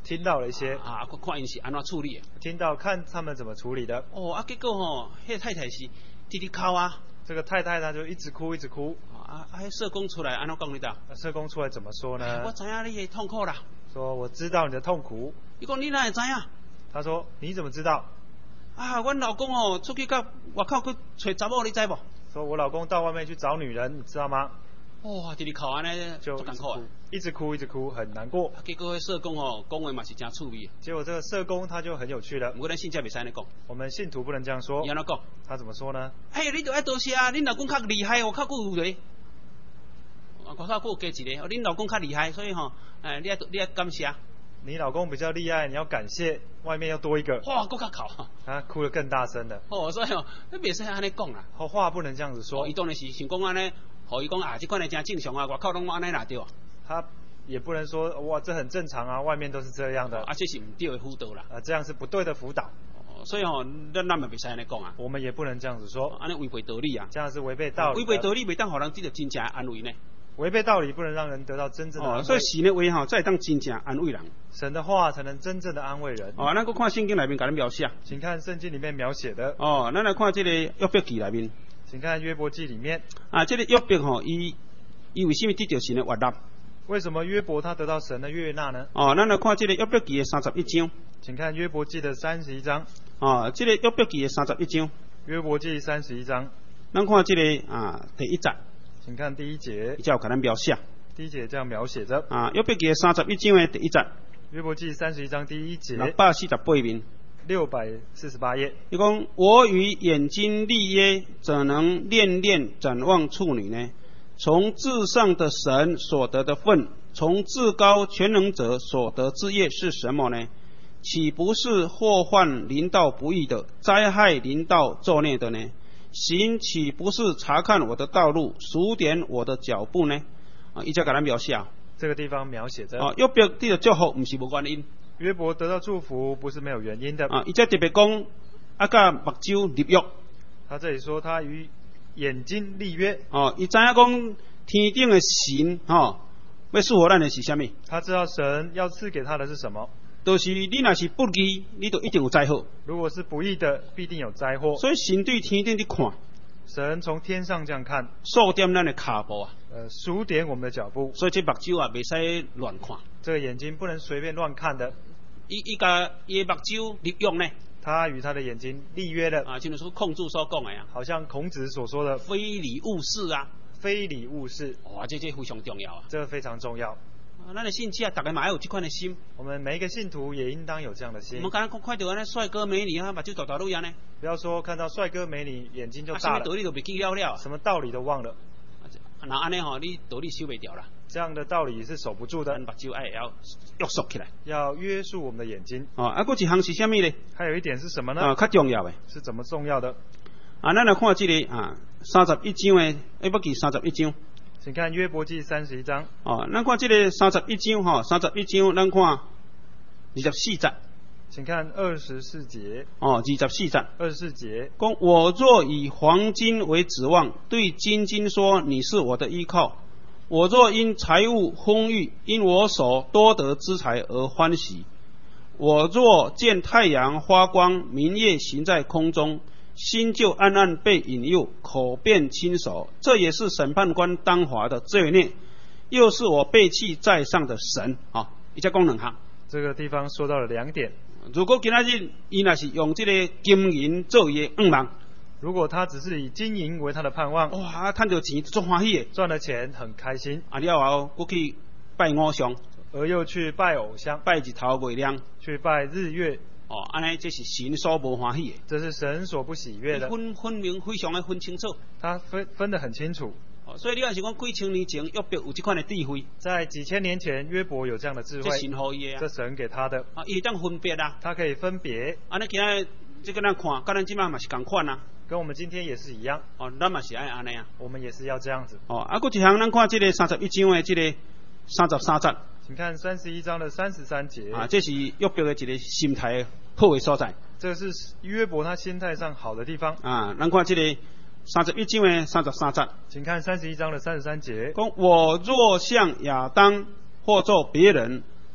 听到了一些， 看因是安怎处理的。 听到看他们怎么处理的。 结果迄太太是直直哭啊。 这个太太她就一直哭一直哭。 社工出来安怎讲你的？ 社工出来怎么说呢？ 我知影你的痛苦啦。 说我知道你的痛苦。 伊讲你哪会知影？ 他说你怎么知道？ 阮老公出去到外口去找查某，你知无？ 说我老公到外面去找女人，你知道吗？ 直直哭安尼就艰苦啊， 一直哭一直哭，很难过。 结果社工讲话嘛是真趣味。 结果这个社工他就很有趣了。 不过咱信教袂使安尼讲。 我们信徒不能这样说。 伊安怎讲？ 他怎么说呢？ 你就爱多谢啊！恁老公较厉害，我较久有咧。我较久加一个，恁老公较厉害，所以你爱感谢。 你老公比较厉害，你要感谢。外面要多一个。 更较哭。 他哭得更大声了。 所以你袂使安尼讲啦。 话不能这样子说。 伊当然是想讲安尼，互伊讲这款的真正常啊，外口拢安尼啦对啊。 他也不能说哇这很正常啊，外面都是这样的。 这是唔对的辅导啦。 这样是不对的辅导。 所以咱也袂使安尼讲啊。 我们也不能这样子说。 安尼违背道理啊。 这样是违背道理。 违背道理，袂当互人得到真正的安慰呢。 违背道理不能让人得到真正的安慰。 所以神的话才会当真正安慰人。 神的话才能真正的安慰人。 咱搁看圣经里面甲咱描写。 请看圣经里面描写的。 咱来看这个约伯记里面。 请看约伯记里面。 这个约伯伊为什么得到神的悦纳？ 为什么约伯他得到神的悦纳呢？ 咱来看这个约伯记的31章。 请看约伯记的31章。 这个约伯记的31章。 约伯记31章。 咱看这个第1节。 请看第1节。 比较甲咱描写。 第1节这样描写着。 约伯记的31章的第1节。 约伯记31章第1节。 648面。 648页。 伊讲我与眼睛立约，怎能恋恋展望处女呢？从至上的神所得的份，从至高全能者所得之业是什么呢？岂不是祸患临到不义的，灾害临到作孽的呢？行岂不是查看我的道路，数点我的脚步呢？伊才甲咱描写。 这个地方描写着。 约伯得到祝福，不是无原因。 约伯得到祝福不是没有原因的。 伊才特别讲，甲目睭立约。 他这里说他与眼睛立约。 伊知影讲天顶的神，要赐予咱的是啥物？ 他知道神要赐给他的是什么？ 就是你若是不义，你就一定有灾祸。 如果是不义的，必定有灾祸。 所以神对天顶伫看。 神从天上这样看。 数点咱的脚步啊。 数点我们的脚步。 所以这目睭袂使乱看。 这个眼睛不能随便乱看的。 伊甲伊目睭立约呢？ 他与他的眼睛立约了。 就是说孔子所讲的啊。 好像孔子所说的非礼勿视啊。 非礼勿视。 这非常重要啊。 这个非常重要。 咱的信徒啊，大家嘛要有这款的心。 我们每一个信徒也应当有这样的心。 我们刚刚看到安尼帅哥美女啊，目睭大大都一样呢。 不要说看到帅哥美女眼睛就大了。 什么道理都袂记了。 什么道理都忘了。 那安尼你道理守袂掉啦。 这样的道理是守不住的。 目睭要约束起来。 要约束我们的眼睛。 搁一项是啥物呢？ 还有一点是什么呢？ 较重要的。 是怎么重要的？ 咱来看这个31章的约伯记31章。 请看约伯记31章。 咱看这个31章31章，咱看24节。 请看24节。 24节。 24节。 讲我若以黄金为指望，对金金说你是我的依靠。我若因财物丰裕，因我所多得之财而欢喜。我若见太阳发光，明月行在空中，心就暗暗被引诱，口便亲手，这也是审判官当罚的罪孽，又是我背弃在上的神。伊才讲2项。 这个地方说到了2点。 如果今仔日伊若是用这个金银做伊的望， 如果他只是以金银为他的盼望， 赚到钱足欢喜的， 赚了钱很开心。 了后过去拜偶像， 而又去拜偶像， 拜日头月亮， 去拜日月。 安尼这是神所不欢喜的。 这是神所不喜悦的。 分明非常的分清楚。 他分得很清楚。 所以你若是讲几千年前约伯有这款的智慧， 在几千年前约伯有这样的智慧， 这神予伊的。 这神给他的。 伊当分别啊。 他可以分别。 安尼今仔这个咱看，跟咱今摆嘛是同款啊。 跟我们今天也是一样。 咱嘛是爱安尼啊。 我们也是要这样子。 搁一项咱看这个31章的这个33节。 请看31章的33节。 这是约伯的一个心态好的所在。 这是约伯他心态上好的地方。 咱看这个31章的33节。 请看31章的33节。 讲我若像亚当或做别人，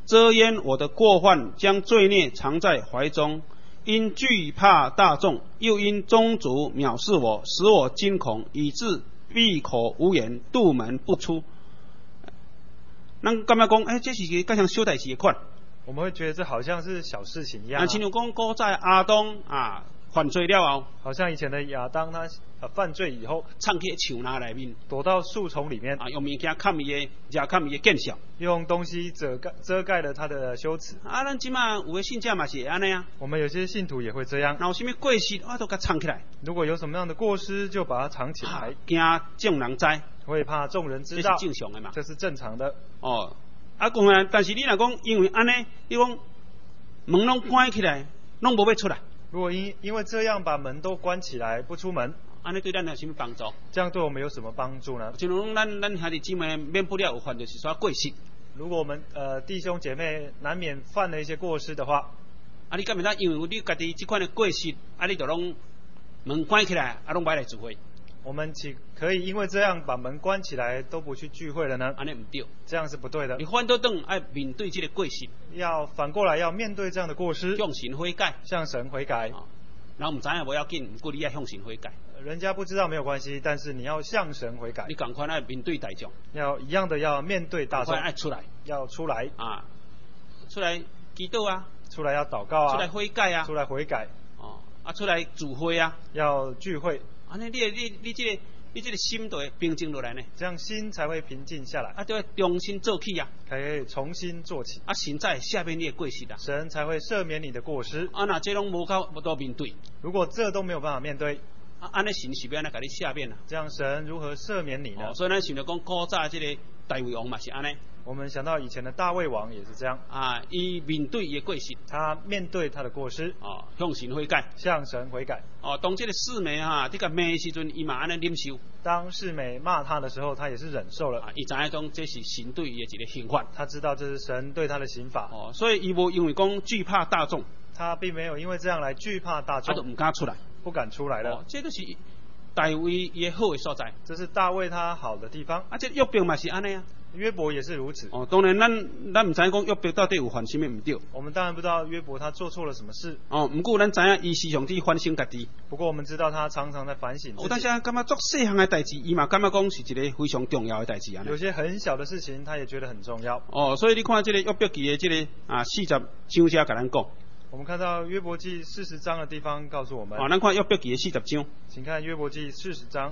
遮掩我的过犯，将罪孽藏在怀中。因惧怕大众，又因宗族藐视我，使我惊恐，以致闭口无言，杜门不出。咱感觉讲，这是一个介像小代志的款。 我们会觉得这好像是小事情一样、 亲像讲古早亚当犯罪了后， 好像以前的亚当他犯罪以后， 藏去树林里面， 躲到树丛里面， 用物件盖伊的，盖伊的见笑， 用东西遮盖了他的羞耻。 咱即马有的信者嘛是安尼啊。 我们有些信徒也会这样。 然后什么过失，我都甲藏起来。 如果有什么样的过失，就把它藏起来， 惊众人知， 会怕众人知道， 这是正常的嘛？ 这是正常的。 但是你若讲因为安尼，你讲门拢关起来，拢无要出来。 如果因为这样把门都关起来，不出门， 安尼对咱有什么帮助？ 这样对我们有什么帮助呢？ 就如咱兄弟姊妹免不了有犯就是说过失。 如果我们弟兄姐妹难免犯了一些过失的话， 你敢袂当因为你家己这款的过失，你就拢门关起来，拢不来聚会？ 我们岂可以因为这样把门关起来都不去聚会了呢？ 安尼唔对， 这样是不对的。 你反倒等爱面对这个过失， 要反过来要面对这样的过失， 向神悔改， 向神悔改。 然后唔知影无要紧，不过你要向神悔改。 人家不知道没有关系，但是你要向神悔改。 你赶快来面对大众， 要一样的要面对大众， 爱出来， 要出来出来祈祷啊， 出来要祷告啊， 出来悔改啊， 出来悔改出来聚会啊， 要聚会。 安尼你这个心就会平静落来呢， 这样心才会平静下来， 就会重新做起啊， 可以重新做起， 神才赦免你的过失啊， 神才会赦免你的过失。 那这拢无到面对， 如果这都没有办法面对， 安尼神是要安怎给你赦免啊？ 这样神如何赦免你呢？ 所以咱想到讲古早这个大卫王嘛是安尼。 我们想到以前的大卫王也是这样伊面对伊的过失， 他面对他的过失向神悔改， 向神悔改。 当这个四妹这个骂的时阵，伊嘛安尼忍受。 当世美骂他的时候，他也是忍受了。 伊知影讲这是神对伊的一个刑罚， 他知道这是神对他的刑罚。 所以伊无因为讲惧怕大众， 他并没有因为这样来惧怕大众， 他就唔敢出来， 不敢出来了。 这就是大卫伊好的所在， 这是大卫他好的地方。 这约伯嘛是安尼啊。 约伯也是如此。 当然咱唔知讲约伯到底有犯什么唔对。 我们当然不知道约伯他做错了什么事。 不过咱知影伊时常伫反省家己。 不过我们知道他常常在反省自己。 但是感觉做细项的代志，伊嘛感觉讲是一个非常重要的代志啊。 有些很小的事情，他也觉得很重要。 所以你看这个约伯记的这个40章遮甲咱讲。 我们看到约伯记40章的地方告诉我们。 咱看约伯记的40章。 请看约伯记40章。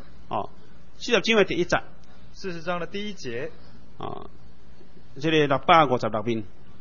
40章的第1节。 40章的第1节。 这个656面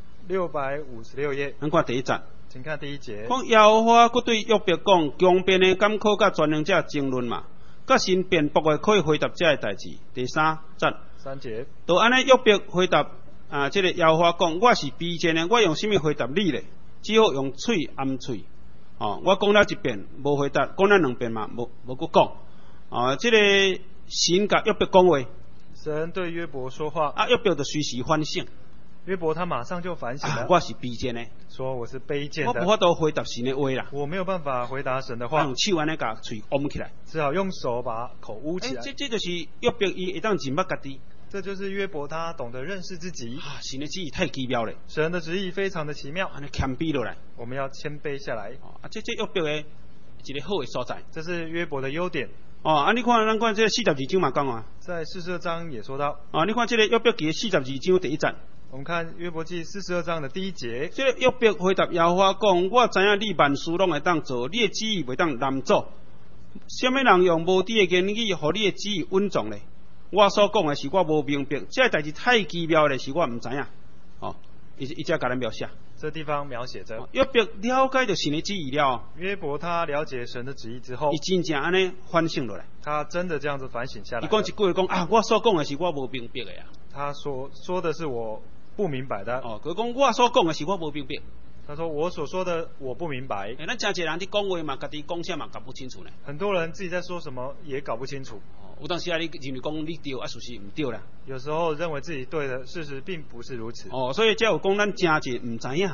，656页。 咱看第1节， 请看第1节。 讲耶和华佫对约伯讲，强辩的敢可甲全能者争论嘛？甲神辩驳的可以回答这个代志。第3节。 3节。 就安尼约伯回答这个耶和华讲，我是卑贱的，我用什么回答你咧？只好用嘴暗嘴。我讲了一遍，无回答；讲了2遍嘛，无佫讲。这个神甲约伯讲话。 神对约伯说话， 约伯就随时反省。 约伯他马上就反省了。 我是卑贱的， 说我是卑贱的， 我无法度回答神的话啦。 我没有办法回答神的话， 用手安尼甲嘴捂起来， 只好用手把口捂起来。 这就是约伯伊会当认捌家己。 这就是约伯他懂得认识自己。 神的旨意太奇妙了， 神的旨意非常的奇妙。 安尼谦卑落来， 我们要谦卑下来。 这约伯的一个好的所在， 这是约伯的优点。 你看，咱看这42章嘛讲啊， 在42章也说到。 你看这个约伯记42章第1节。 我们看约伯记42章的第1节。 这个约伯回答耶和华讲：我知影你万事拢会当做，你的旨意袂当难做。什么人用无知的言语，互你的旨意稳重咧？我所讲的是我无明白，这代志太奇妙咧，是我唔知影。伊才甲咱描写。 这地方描写着约伯了解到神的旨意了。 约伯他了解神的旨意之后， 伊真正安尼反省落来。 他真的这样子反省下来。 伊讲一句话讲我所讲的是我无明白的啊。 他说的是我不明白的。 佢讲我所讲的是我无明白。 他说我所说的我不明白。 咱真侪人伫讲话嘛，家己讲啥嘛搞不清楚呢。 很多人自己在说什么也搞不清楚。 有当时你认为讲你对，事实唔对啦。 有时候认为自己对的，事实并不是如此。 所以才有讲咱真侪唔知影。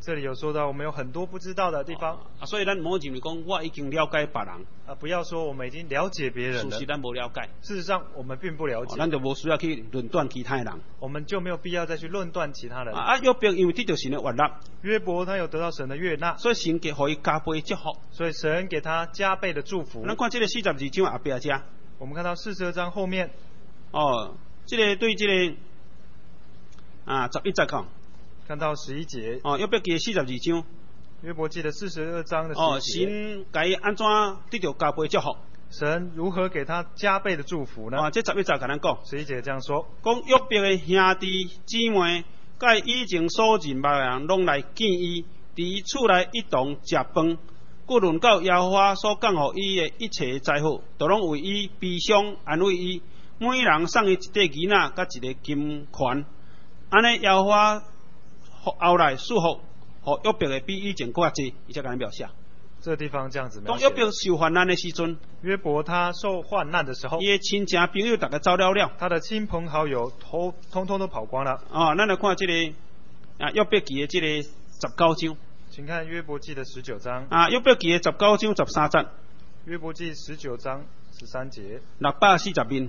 这里有说到我们有很多不知道的地方所以咱唔好认为讲我已经了解别人， 不要说我们已经了解别人了， 事实咱无了解， 事实上我们并不了解， 咱就无需要去论断其他人， 我们就没有必要再去论断其他人。 约伯因为得到神的悦纳， 约伯他有得到神的悦纳， 所以神给予伊加倍祝福， 所以神给他加倍的祝福。 咱看这个42章后边这， 我们看到42章后面， 这个对这个11节讲。 看到11节， 约伯记42章， 约伯记的42章的11节， 神该安怎得到加倍祝福？ 神如何给他加倍的祝福呢？ 这11节跟咱讲 ，11节这样说： 讲约伯的兄弟姊妹，甲以前所认捌的人，拢来见伊，伫厝内一同食饭。故论到耶和华所降予伊的一切灾祸，都拢为伊悲伤安慰伊。每人送伊一块银仔，甲一个金环。安尼耶和华后来祝福，予约伯的比以前更加多，伊才甲咱描写。 这个地方这样子描写。 当约伯受患难的时阵， 约伯他受患难的时候， 伊的亲戚朋友大家走了了， 他的亲朋好友通通都跑光了。 咱来看这个约伯记的这个19章。 请看约伯记的19章。 约伯记的19章13节。 约伯记19章13节。 640面。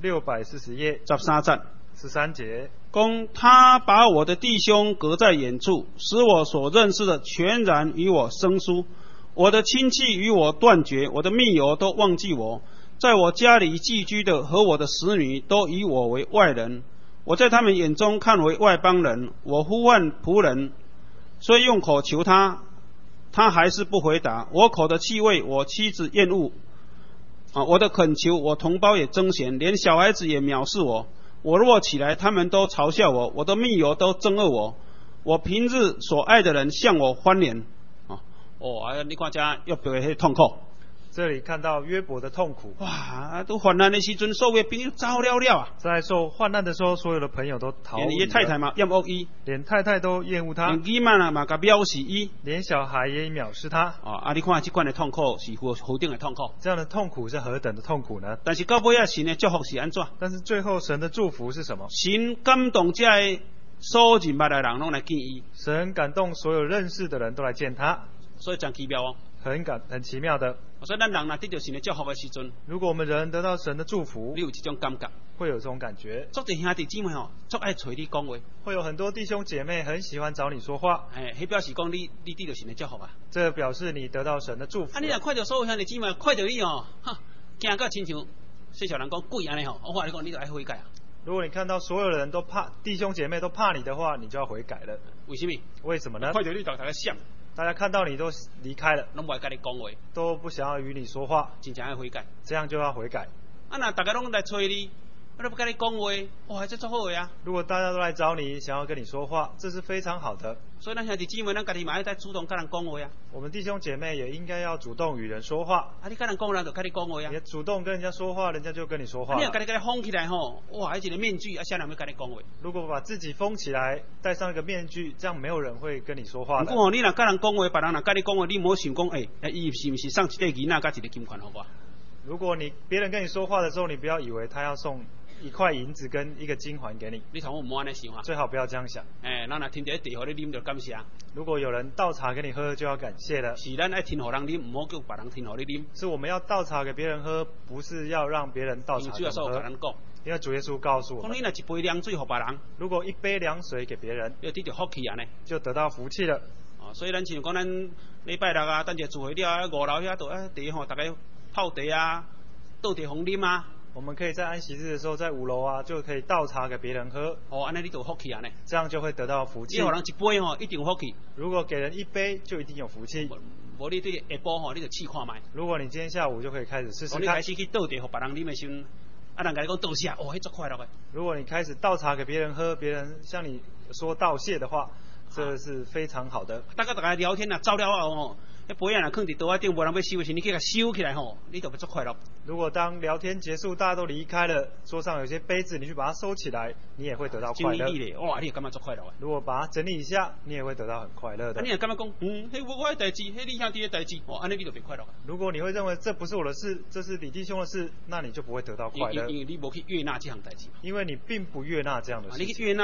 640页。 13节。 13节。 讲他把我的弟兄隔在远处，使我所认识的全然与我生疏。我的亲戚与我断绝，我的密友都忘记我。在我家里寄居的和我的使女都以我为外人，我在他们眼中看为外邦人。我呼唤仆人，所以用口求他，他还是不回答。我口的气味，我妻子厌恶。我的恳求，我同胞也憎嫌，连小孩子也藐视我。我若起来，他们都嘲笑我；我的密友都憎恶我。我平日所爱的人向我翻脸。你看这约伯的痛苦。 这里看到约伯的痛苦。 哇，都患难的时阵，所有的朋友走了了啊！ 在受患难的时候，所有的朋友都逃离了。 连太太嘛厌恶伊， 连太太都厌恶他。 连囡仔嘛甲藐视伊， 连小孩也藐视他。 你看这款的痛苦是何等的痛苦？ 这样的痛苦是何等的痛苦呢？ 但是到尾啊，神的祝福是安怎？ 但是最后神的祝福是什么？ 神感动这所认捌的人拢来见伊。 神感动所有认识的人都来见他。 所以真奇妙哦。 很奇妙的。 所以咱人若得到神的祝福的时阵， 如果我们人得到神的祝福， 你有这种感觉， 会有这种感觉。 足多兄弟姊妹足爱找你讲话， 会有很多弟兄姐妹很喜欢找你说话。 迄表示讲你得到神的祝福啊。 这表示你得到神的祝福。 你若看到所有兄弟姊妹看到你惊到亲像世俗人讲鬼安尼我话你讲，你就爱悔改啊。 如果你看到所有人都怕，弟兄姐妹都怕你的话，你就要悔改了。 为什么？ 为什么呢？ 看到你大家想。 大家看到你都离开了， 拢不爱跟你讲话， 都不想要与你说话， 真正要悔改， 这样就要悔改。 那大家拢来催你，我都不跟你讲话，这做好的啊。 如果大家都来找你，想要跟你说话，这是非常好的。 所以咱兄弟姊妹，咱家己嘛要再主动跟人讲话啊。 我们弟兄姐妹也应该要主动与人说话。 你跟人讲，人就跟你讲话啊。 你主动跟人家说话，人家就跟你说话。 你若跟你封起来哇，一个面具啊，谁人要跟你讲话？ 如果把自己封起来，戴上一个面具，这样没有人会跟你说话的。 不过你若跟人讲话，别人若跟你讲话，你莫想讲，伊是不是送一块银仔，加一个金环，好不好？ 如果别人跟你说话的时候，你不要以为他要送1块银子跟一个金环给你。 你从我唔安尼想啊？ 最好不要这样想。 咱若听到茶互你啉，就感谢。 如果有人倒茶给你喝，就要感谢了。 是咱爱听互人啉，唔好叫别人听互你啉。 是我们要倒茶给别人喝，不是要让别人倒茶给我们喝。因为主耶稣告诉我们， 你若一杯凉水给别人， 如果一杯凉水给别人， 就得到福气啊呢， 就得到福气了。 所以咱像讲咱礼拜六啊，等下聚会了，5楼遐都茶大家泡茶啊，倒茶红啉啊。 我们可以在安息日的时候，在5楼啊，就可以倒茶给别人喝。 安尼你就有福气啊呢， 这样就会得到福气。 你给人一杯一定有福气。 如果给人一杯，就一定有福气。 无你对下晡你就试看卖。 如果你今天下午就可以开始试试看。 你开始去倒茶给别人啉的时阵，人跟你讲道谢，迄足快乐的。 如果你开始倒茶给别人喝，别人向你说道谢的话，这是非常好的。 大家聊天啊，走了后那杯啊，放伫桌仔顶，无人要收的时，你给它收起来你就要足快乐。 如果当聊天结束，大家都离开了，桌上有些杯子，你去把它收起来，你也会得到快乐。 整理哇，你也感觉足快乐的。 如果把它整理一下，你也会得到很快乐的。 你也感觉讲，迄我的代志，迄你兄弟的代志，安尼你就别快乐。 如果你会认为这不是我的事，这是你弟兄的事，那你就不会得到快乐。 因为你无去悦纳这项代志嘛。 因为你并不悦纳这样的事。 你去悦纳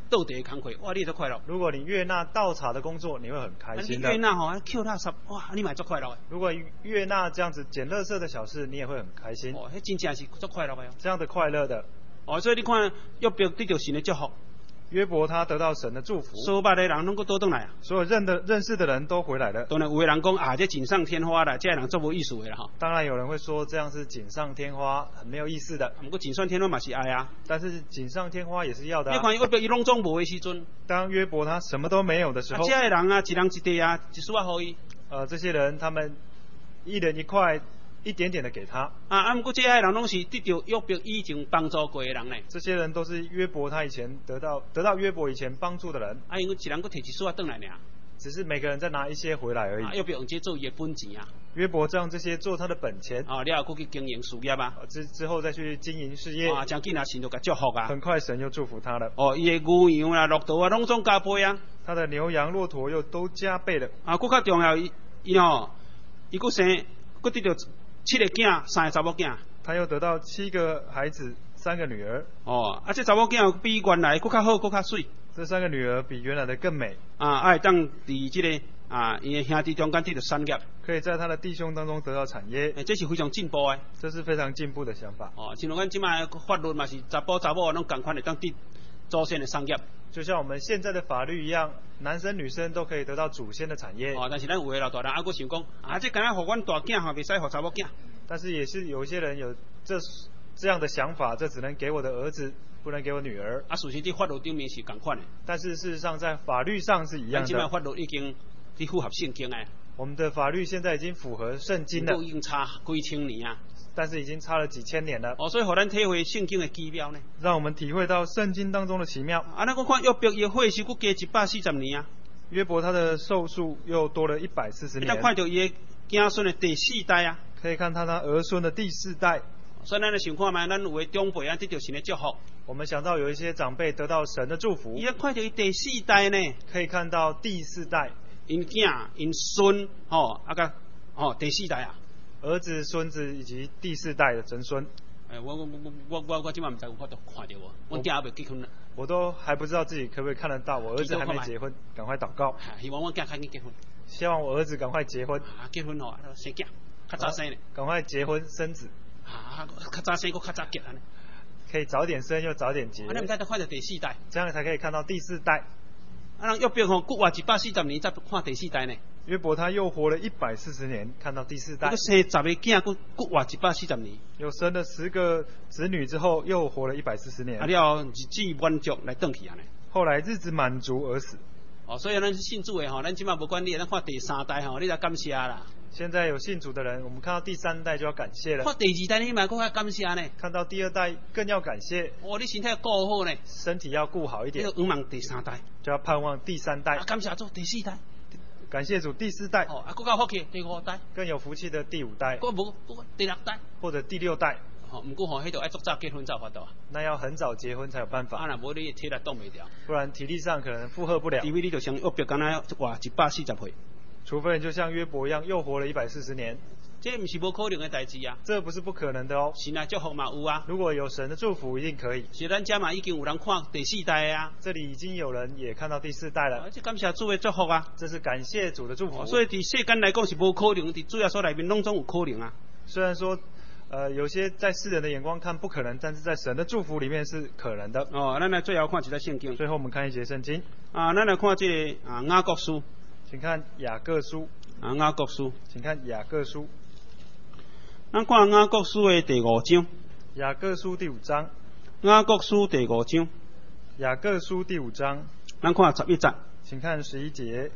倒地的工课，哇，你就快乐。 如果你悦纳倒茶的工作，你会很开心的。 你悦纳吼，捡垃圾，哇，你嘛足快乐的。 如果悦纳这样子捡垃圾的小事，你也会很开心。 哦，迄真正是足快乐的。 这样的快乐的。 哦，所以你看，约伯得到神的祝福。 约伯他得到神的祝福， 所有捌的人拢够倒转来啊。 所有认识的人都回来了。 当然有的人讲啊，这锦上添花啦，这人足无意思的啦哈。 当然有人会说这样是锦上添花，很没有意思的。 不过锦上添花嘛是爱啊。 但是锦上添花也是要的、啊。 你看约伯伊拢总无的时阵， 当约伯他什么都没有的时候， 这些人啊，一人一地啊，一束啊互伊。 这些人他们一人一块。一点点的给他不过这些人拢是得到约伯以前帮助过的人呢。 这些人都是约伯他以前得到约伯以前帮助的人。 因为一人佫摕一束啊转来尔。 只是每个人再拿一些回来而已。 约伯用这做伊的本钱啊。 约伯让这些做他的本钱。 你要过去经营事业啊。 之后再去经营事业。 将紧啊神就甲祝福啊。 很快神又祝福他了。 伊的牛羊啊、骆驼啊，拢总加倍啊。 他的牛羊骆驼又都加倍了。 佫较重要，伊佫生，佫得到7个囝，3个查某囝。 他又得到7个孩子，3个女儿。 这查某囝比原来佫较好，佫较水。 这3个女儿比原来的更美。 会当伫这个因的兄弟中间得到产业。 可以在他的弟兄当中得到产业。 这是非常进步的。 这是非常进步的想法。 像阮即摆法律嘛是查某拢共款会当得祖先的产业。 就像我们现在的法律一样，男生女生都可以得到祖先的产业。 但是咱有的老大人佫想讲，这敢若互阮大囝袂使互查某囝。 但是也是有一些人有这样的想法，这只能给我的儿子，不能给我女儿。 事实在法律顶面是共款的。 但是事实上在法律上是一样的。 即摆法律已经符合圣经的。 我们的法律现在已经符合圣经了。 已经差几千年啊。 但是已经差了几千年了。 所以互咱体会圣经的奇妙呢。 让我们体会到圣经当中的奇妙。 咱看约伯伊的岁数佫加140年啊。 约伯他的寿数又多了140年。 咱看到伊的子孙的第4代啊。 可以看他儿孙的第4代。 所以咱来想看卖，咱有的长辈得到神的祝福。 我们想到有一些长辈得到神的祝福。 伊看到伊第4代呢。 可以看到第4代。 因囝、因孙，第4代啊。 儿子、孙子以及第4代的曾孙。 我今晚唔知有法度看到我，我囝还未结婚呢。 我都还不知道自己可不可以看得到，我儿子还没结婚，赶快祷告。 希望我囝赶紧结婚。 希望我儿子赶快结婚。 结婚生囝，较早生呢。 赶快结婚生子。 较早生，佫较早结安尼。 可以早点生又早点结。 你唔知得看到第4代。 这样才可以看到第4代。 人约伯佫活140年才看第4代呢。 约伯他又活了140年，看到第4代。 生10个囝，佫活140年。 又生了10个子女之后，又活了140年。 了日子满足来转去安尼。 后来日子满足而死。 所以咱是信主的咱即摆无管你，咱看第3代你才感谢啦。 现在有信主的人，我们看到第3代就要感谢了。 看第2代你嘛佫要感谢呢。 看到第2代更要感谢。 你身体要顾好呢。 身体要顾好一点。 要仰望第3代。 就要盼望第3代。 感谢主第4代。 感谢主第4代。 佫较福气第5代。 更有福气的第5代。 佫无第6代。 或者第6代。 不过迄度要足早结婚才有法度啊。 那要很早结婚才有办法。 若无你体力挡袂掉。 不然体力上可能负荷不了。 除非你就像约伯敢若活140岁。 除非你就像约伯一样又活了140年。 这不是无可能的代志啊。 这不是不可能的哦。 神啊祝福嘛有啊。 如果有神的祝福，一定可以。 是咱家嘛已经有人看第4代啊。 这里已经有人也看到第4代了。 这感谢主的祝福啊。 这是感谢主的祝福。 所以伫世间来讲是无可能，伫主耶稣内面拢总有可能啊。 虽然说有些在世人的眼光看不可能，但是在神的祝福里面是可能的。 咱来最后看一节圣经。 最后我们看一节圣经。 咱来看这个雅各书。 请看雅各书。 雅各书。 请看雅各书。 咱看雅各书的第5章。 雅各书第5章。 雅各书第5章。 雅各书第5章。 咱看11节。 请看11节。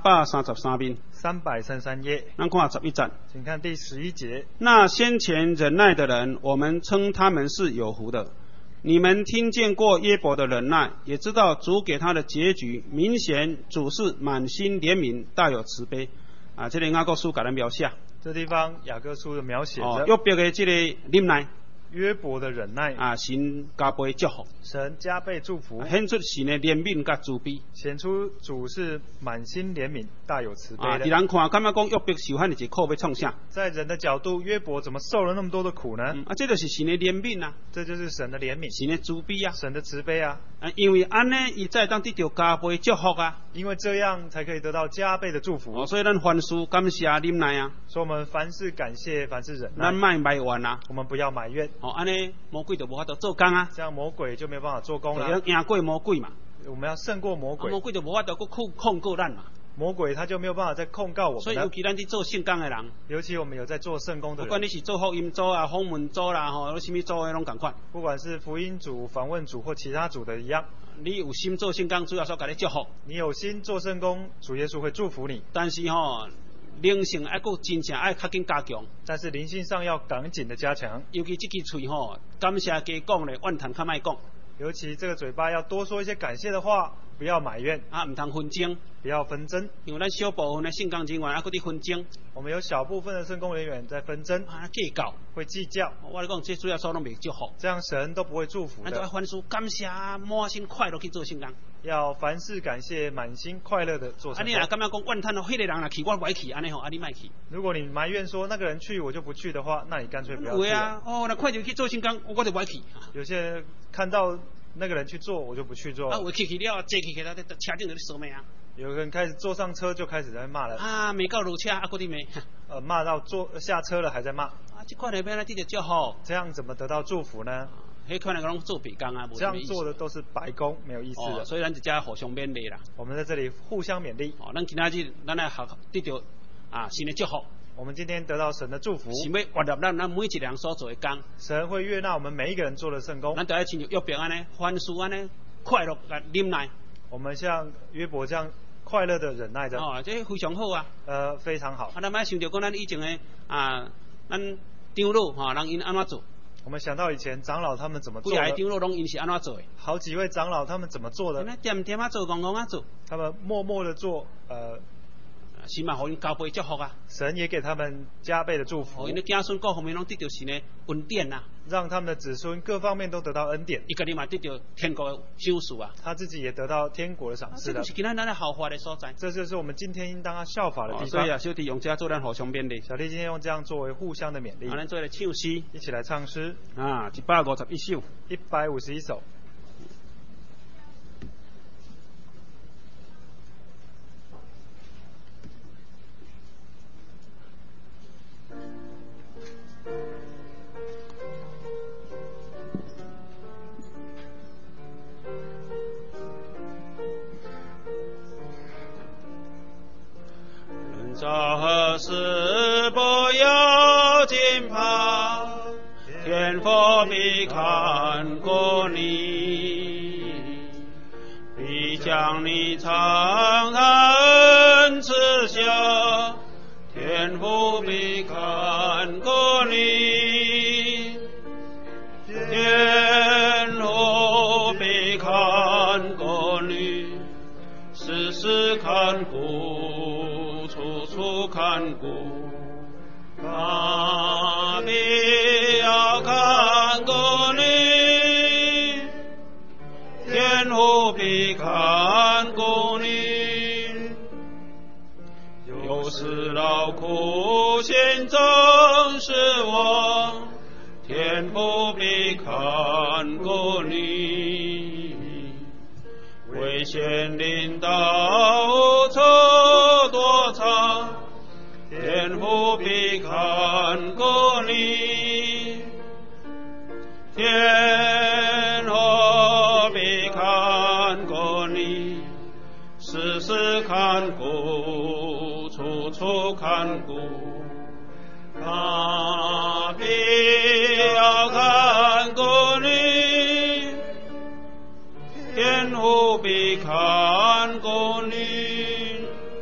333面。 333页。 咱看11节。 请看第11节。 那先前忍耐的人，我们称他们是有福的。你们听见过约伯的忍耐，也知道主给他的结局，明显主是满心怜悯，大有慈悲。这个雅各书给咱描写。 这地方雅各书的描写着约伯的这个忍耐。 约伯的忍耐， 神加倍祝福， 神加倍祝福， 显出神的怜悯甲慈悲。 显出主是满心怜悯、大有慈悲的。 伫人看，感觉讲约伯受遐尼一苦，要创啥？ 在人的角度，约伯怎么受了那么多的苦呢？ 这就是神的怜悯啊！ 这就是神的怜悯， 神的慈悲啊！ 神的慈悲啊！ 因为安尼，伊才当得到加倍祝福啊！ 因为这样才可以得到加倍的祝福。 所以咱凡事感谢忍耐啊！ 所以我们凡事感谢，凡事忍耐。 咱莫埋怨啊！ 我们不要埋怨。 安尼魔鬼就无法度做工啊！ 这样魔鬼就没有办法做工了。 要赢过魔鬼嘛！ 我们要胜过魔鬼。 魔鬼就无法度控告咱嘛！ 魔鬼他就没有办法再控告我们。 所以尤其咱去做圣工的人， 尤其我们有在做圣工的人， 不管你是做福音组啊、访问组啦，什么组的拢同款。 不管是福音组、访问组或其他组的一样。 你有心做圣工，主要说给你祝福。 你有心做圣工，主耶稣会祝福你。 但是灵性还够真正爱较紧加强。 但是灵性上要赶紧的加强。 尤其这支嘴感谢加讲咧，怨叹较莫讲。 尤其这个嘴巴要多说一些感谢的话，不要埋怨唔通纷争， 不要纷争。 因为咱小部分的圣工人员还搁伫纷争， 我们有小部分的圣工人员在纷争， 计较， 会计较。 我讲这主要说拢袂祝福， 这样神都不会祝福的。 咱要凡事感谢，满心快乐去做圣工。 要凡事感谢，满心快乐的做圣工。 你若感觉讲怨叹迄个人若去，我袂去，安尼你莫去。 如果你埋怨说那个人去我就不去的话，那你干脆不要去。 有啊，那快就去做圣工，我就袂去。 有些人看到那个人去做，我就不去做。 我去了，坐去他车顶就咧说咩啊？ 有人开始坐上车就开始在骂了。 没到落车，搁伫骂。 骂到下车了还在骂。 这款人要来得到祝福。 这样怎么得到祝福呢？ 迄款人拢做白工啊， 这样做的都是白工，没有意思的。 所以咱一家互相勉励啦。 我们在这里互相勉励。 咱今仔日咱来得到神的祝福。 我们今天得到神的祝福。 神要悦纳咱每一个人所做的工。 神会悦纳我们每一个人做的圣工。 咱就要亲像约伯安尼，凡事安尼快乐甲忍耐。 我们像约伯这样快乐的忍耐着。 这非常好啊。 非常好。 咱莫想着讲咱以前的咱长老人因安怎做？ 我们想到以前长老他们怎么做的？ 几个长老拢因是安怎做的？ 好几位长老他们怎么做的？ 点点做，戆戆做。 他们默默的做， 神嘛，互因加倍祝福啊！ 神也给他们加倍的祝福。 因的子孙各方面拢得到神的恩典啊！ 让他们的子孙各方面都得到恩典。 伊家己嘛得到天国的赏赐啊！ 他自己也得到天国的赏赐的。 这是今天咱的效法的所在。 这就是我们今天应当要效法的地方。 所以小弟用这做咱互相勉励。 小弟今天用这样作为互相的勉励。 咱做来唱诗， 一起来唱诗。 151首。 151首。 何时不要惊怕，天父必看顾你，必将你常常恩赐下，天父必看顾你，天父必看顾你，时时看顾，处处看顾，他必要看顾你，天父必看顾你，有时劳苦心正是我，天父必看顾你，危险临到处躲藏，天父必看顾你，天父必看顾你，时时看顾，处处看顾，他必要看顾你，天父必看顾你，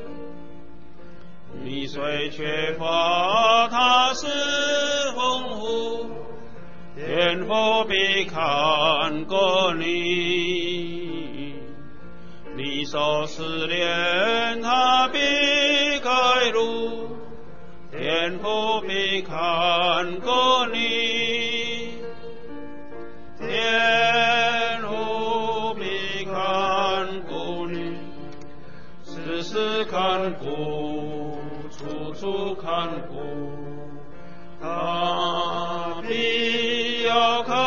你虽缺乏，他是丰富，天父必看顾你，你所思念，他必开路，天父必看顾你， 时看顾，处处看顾，他必要看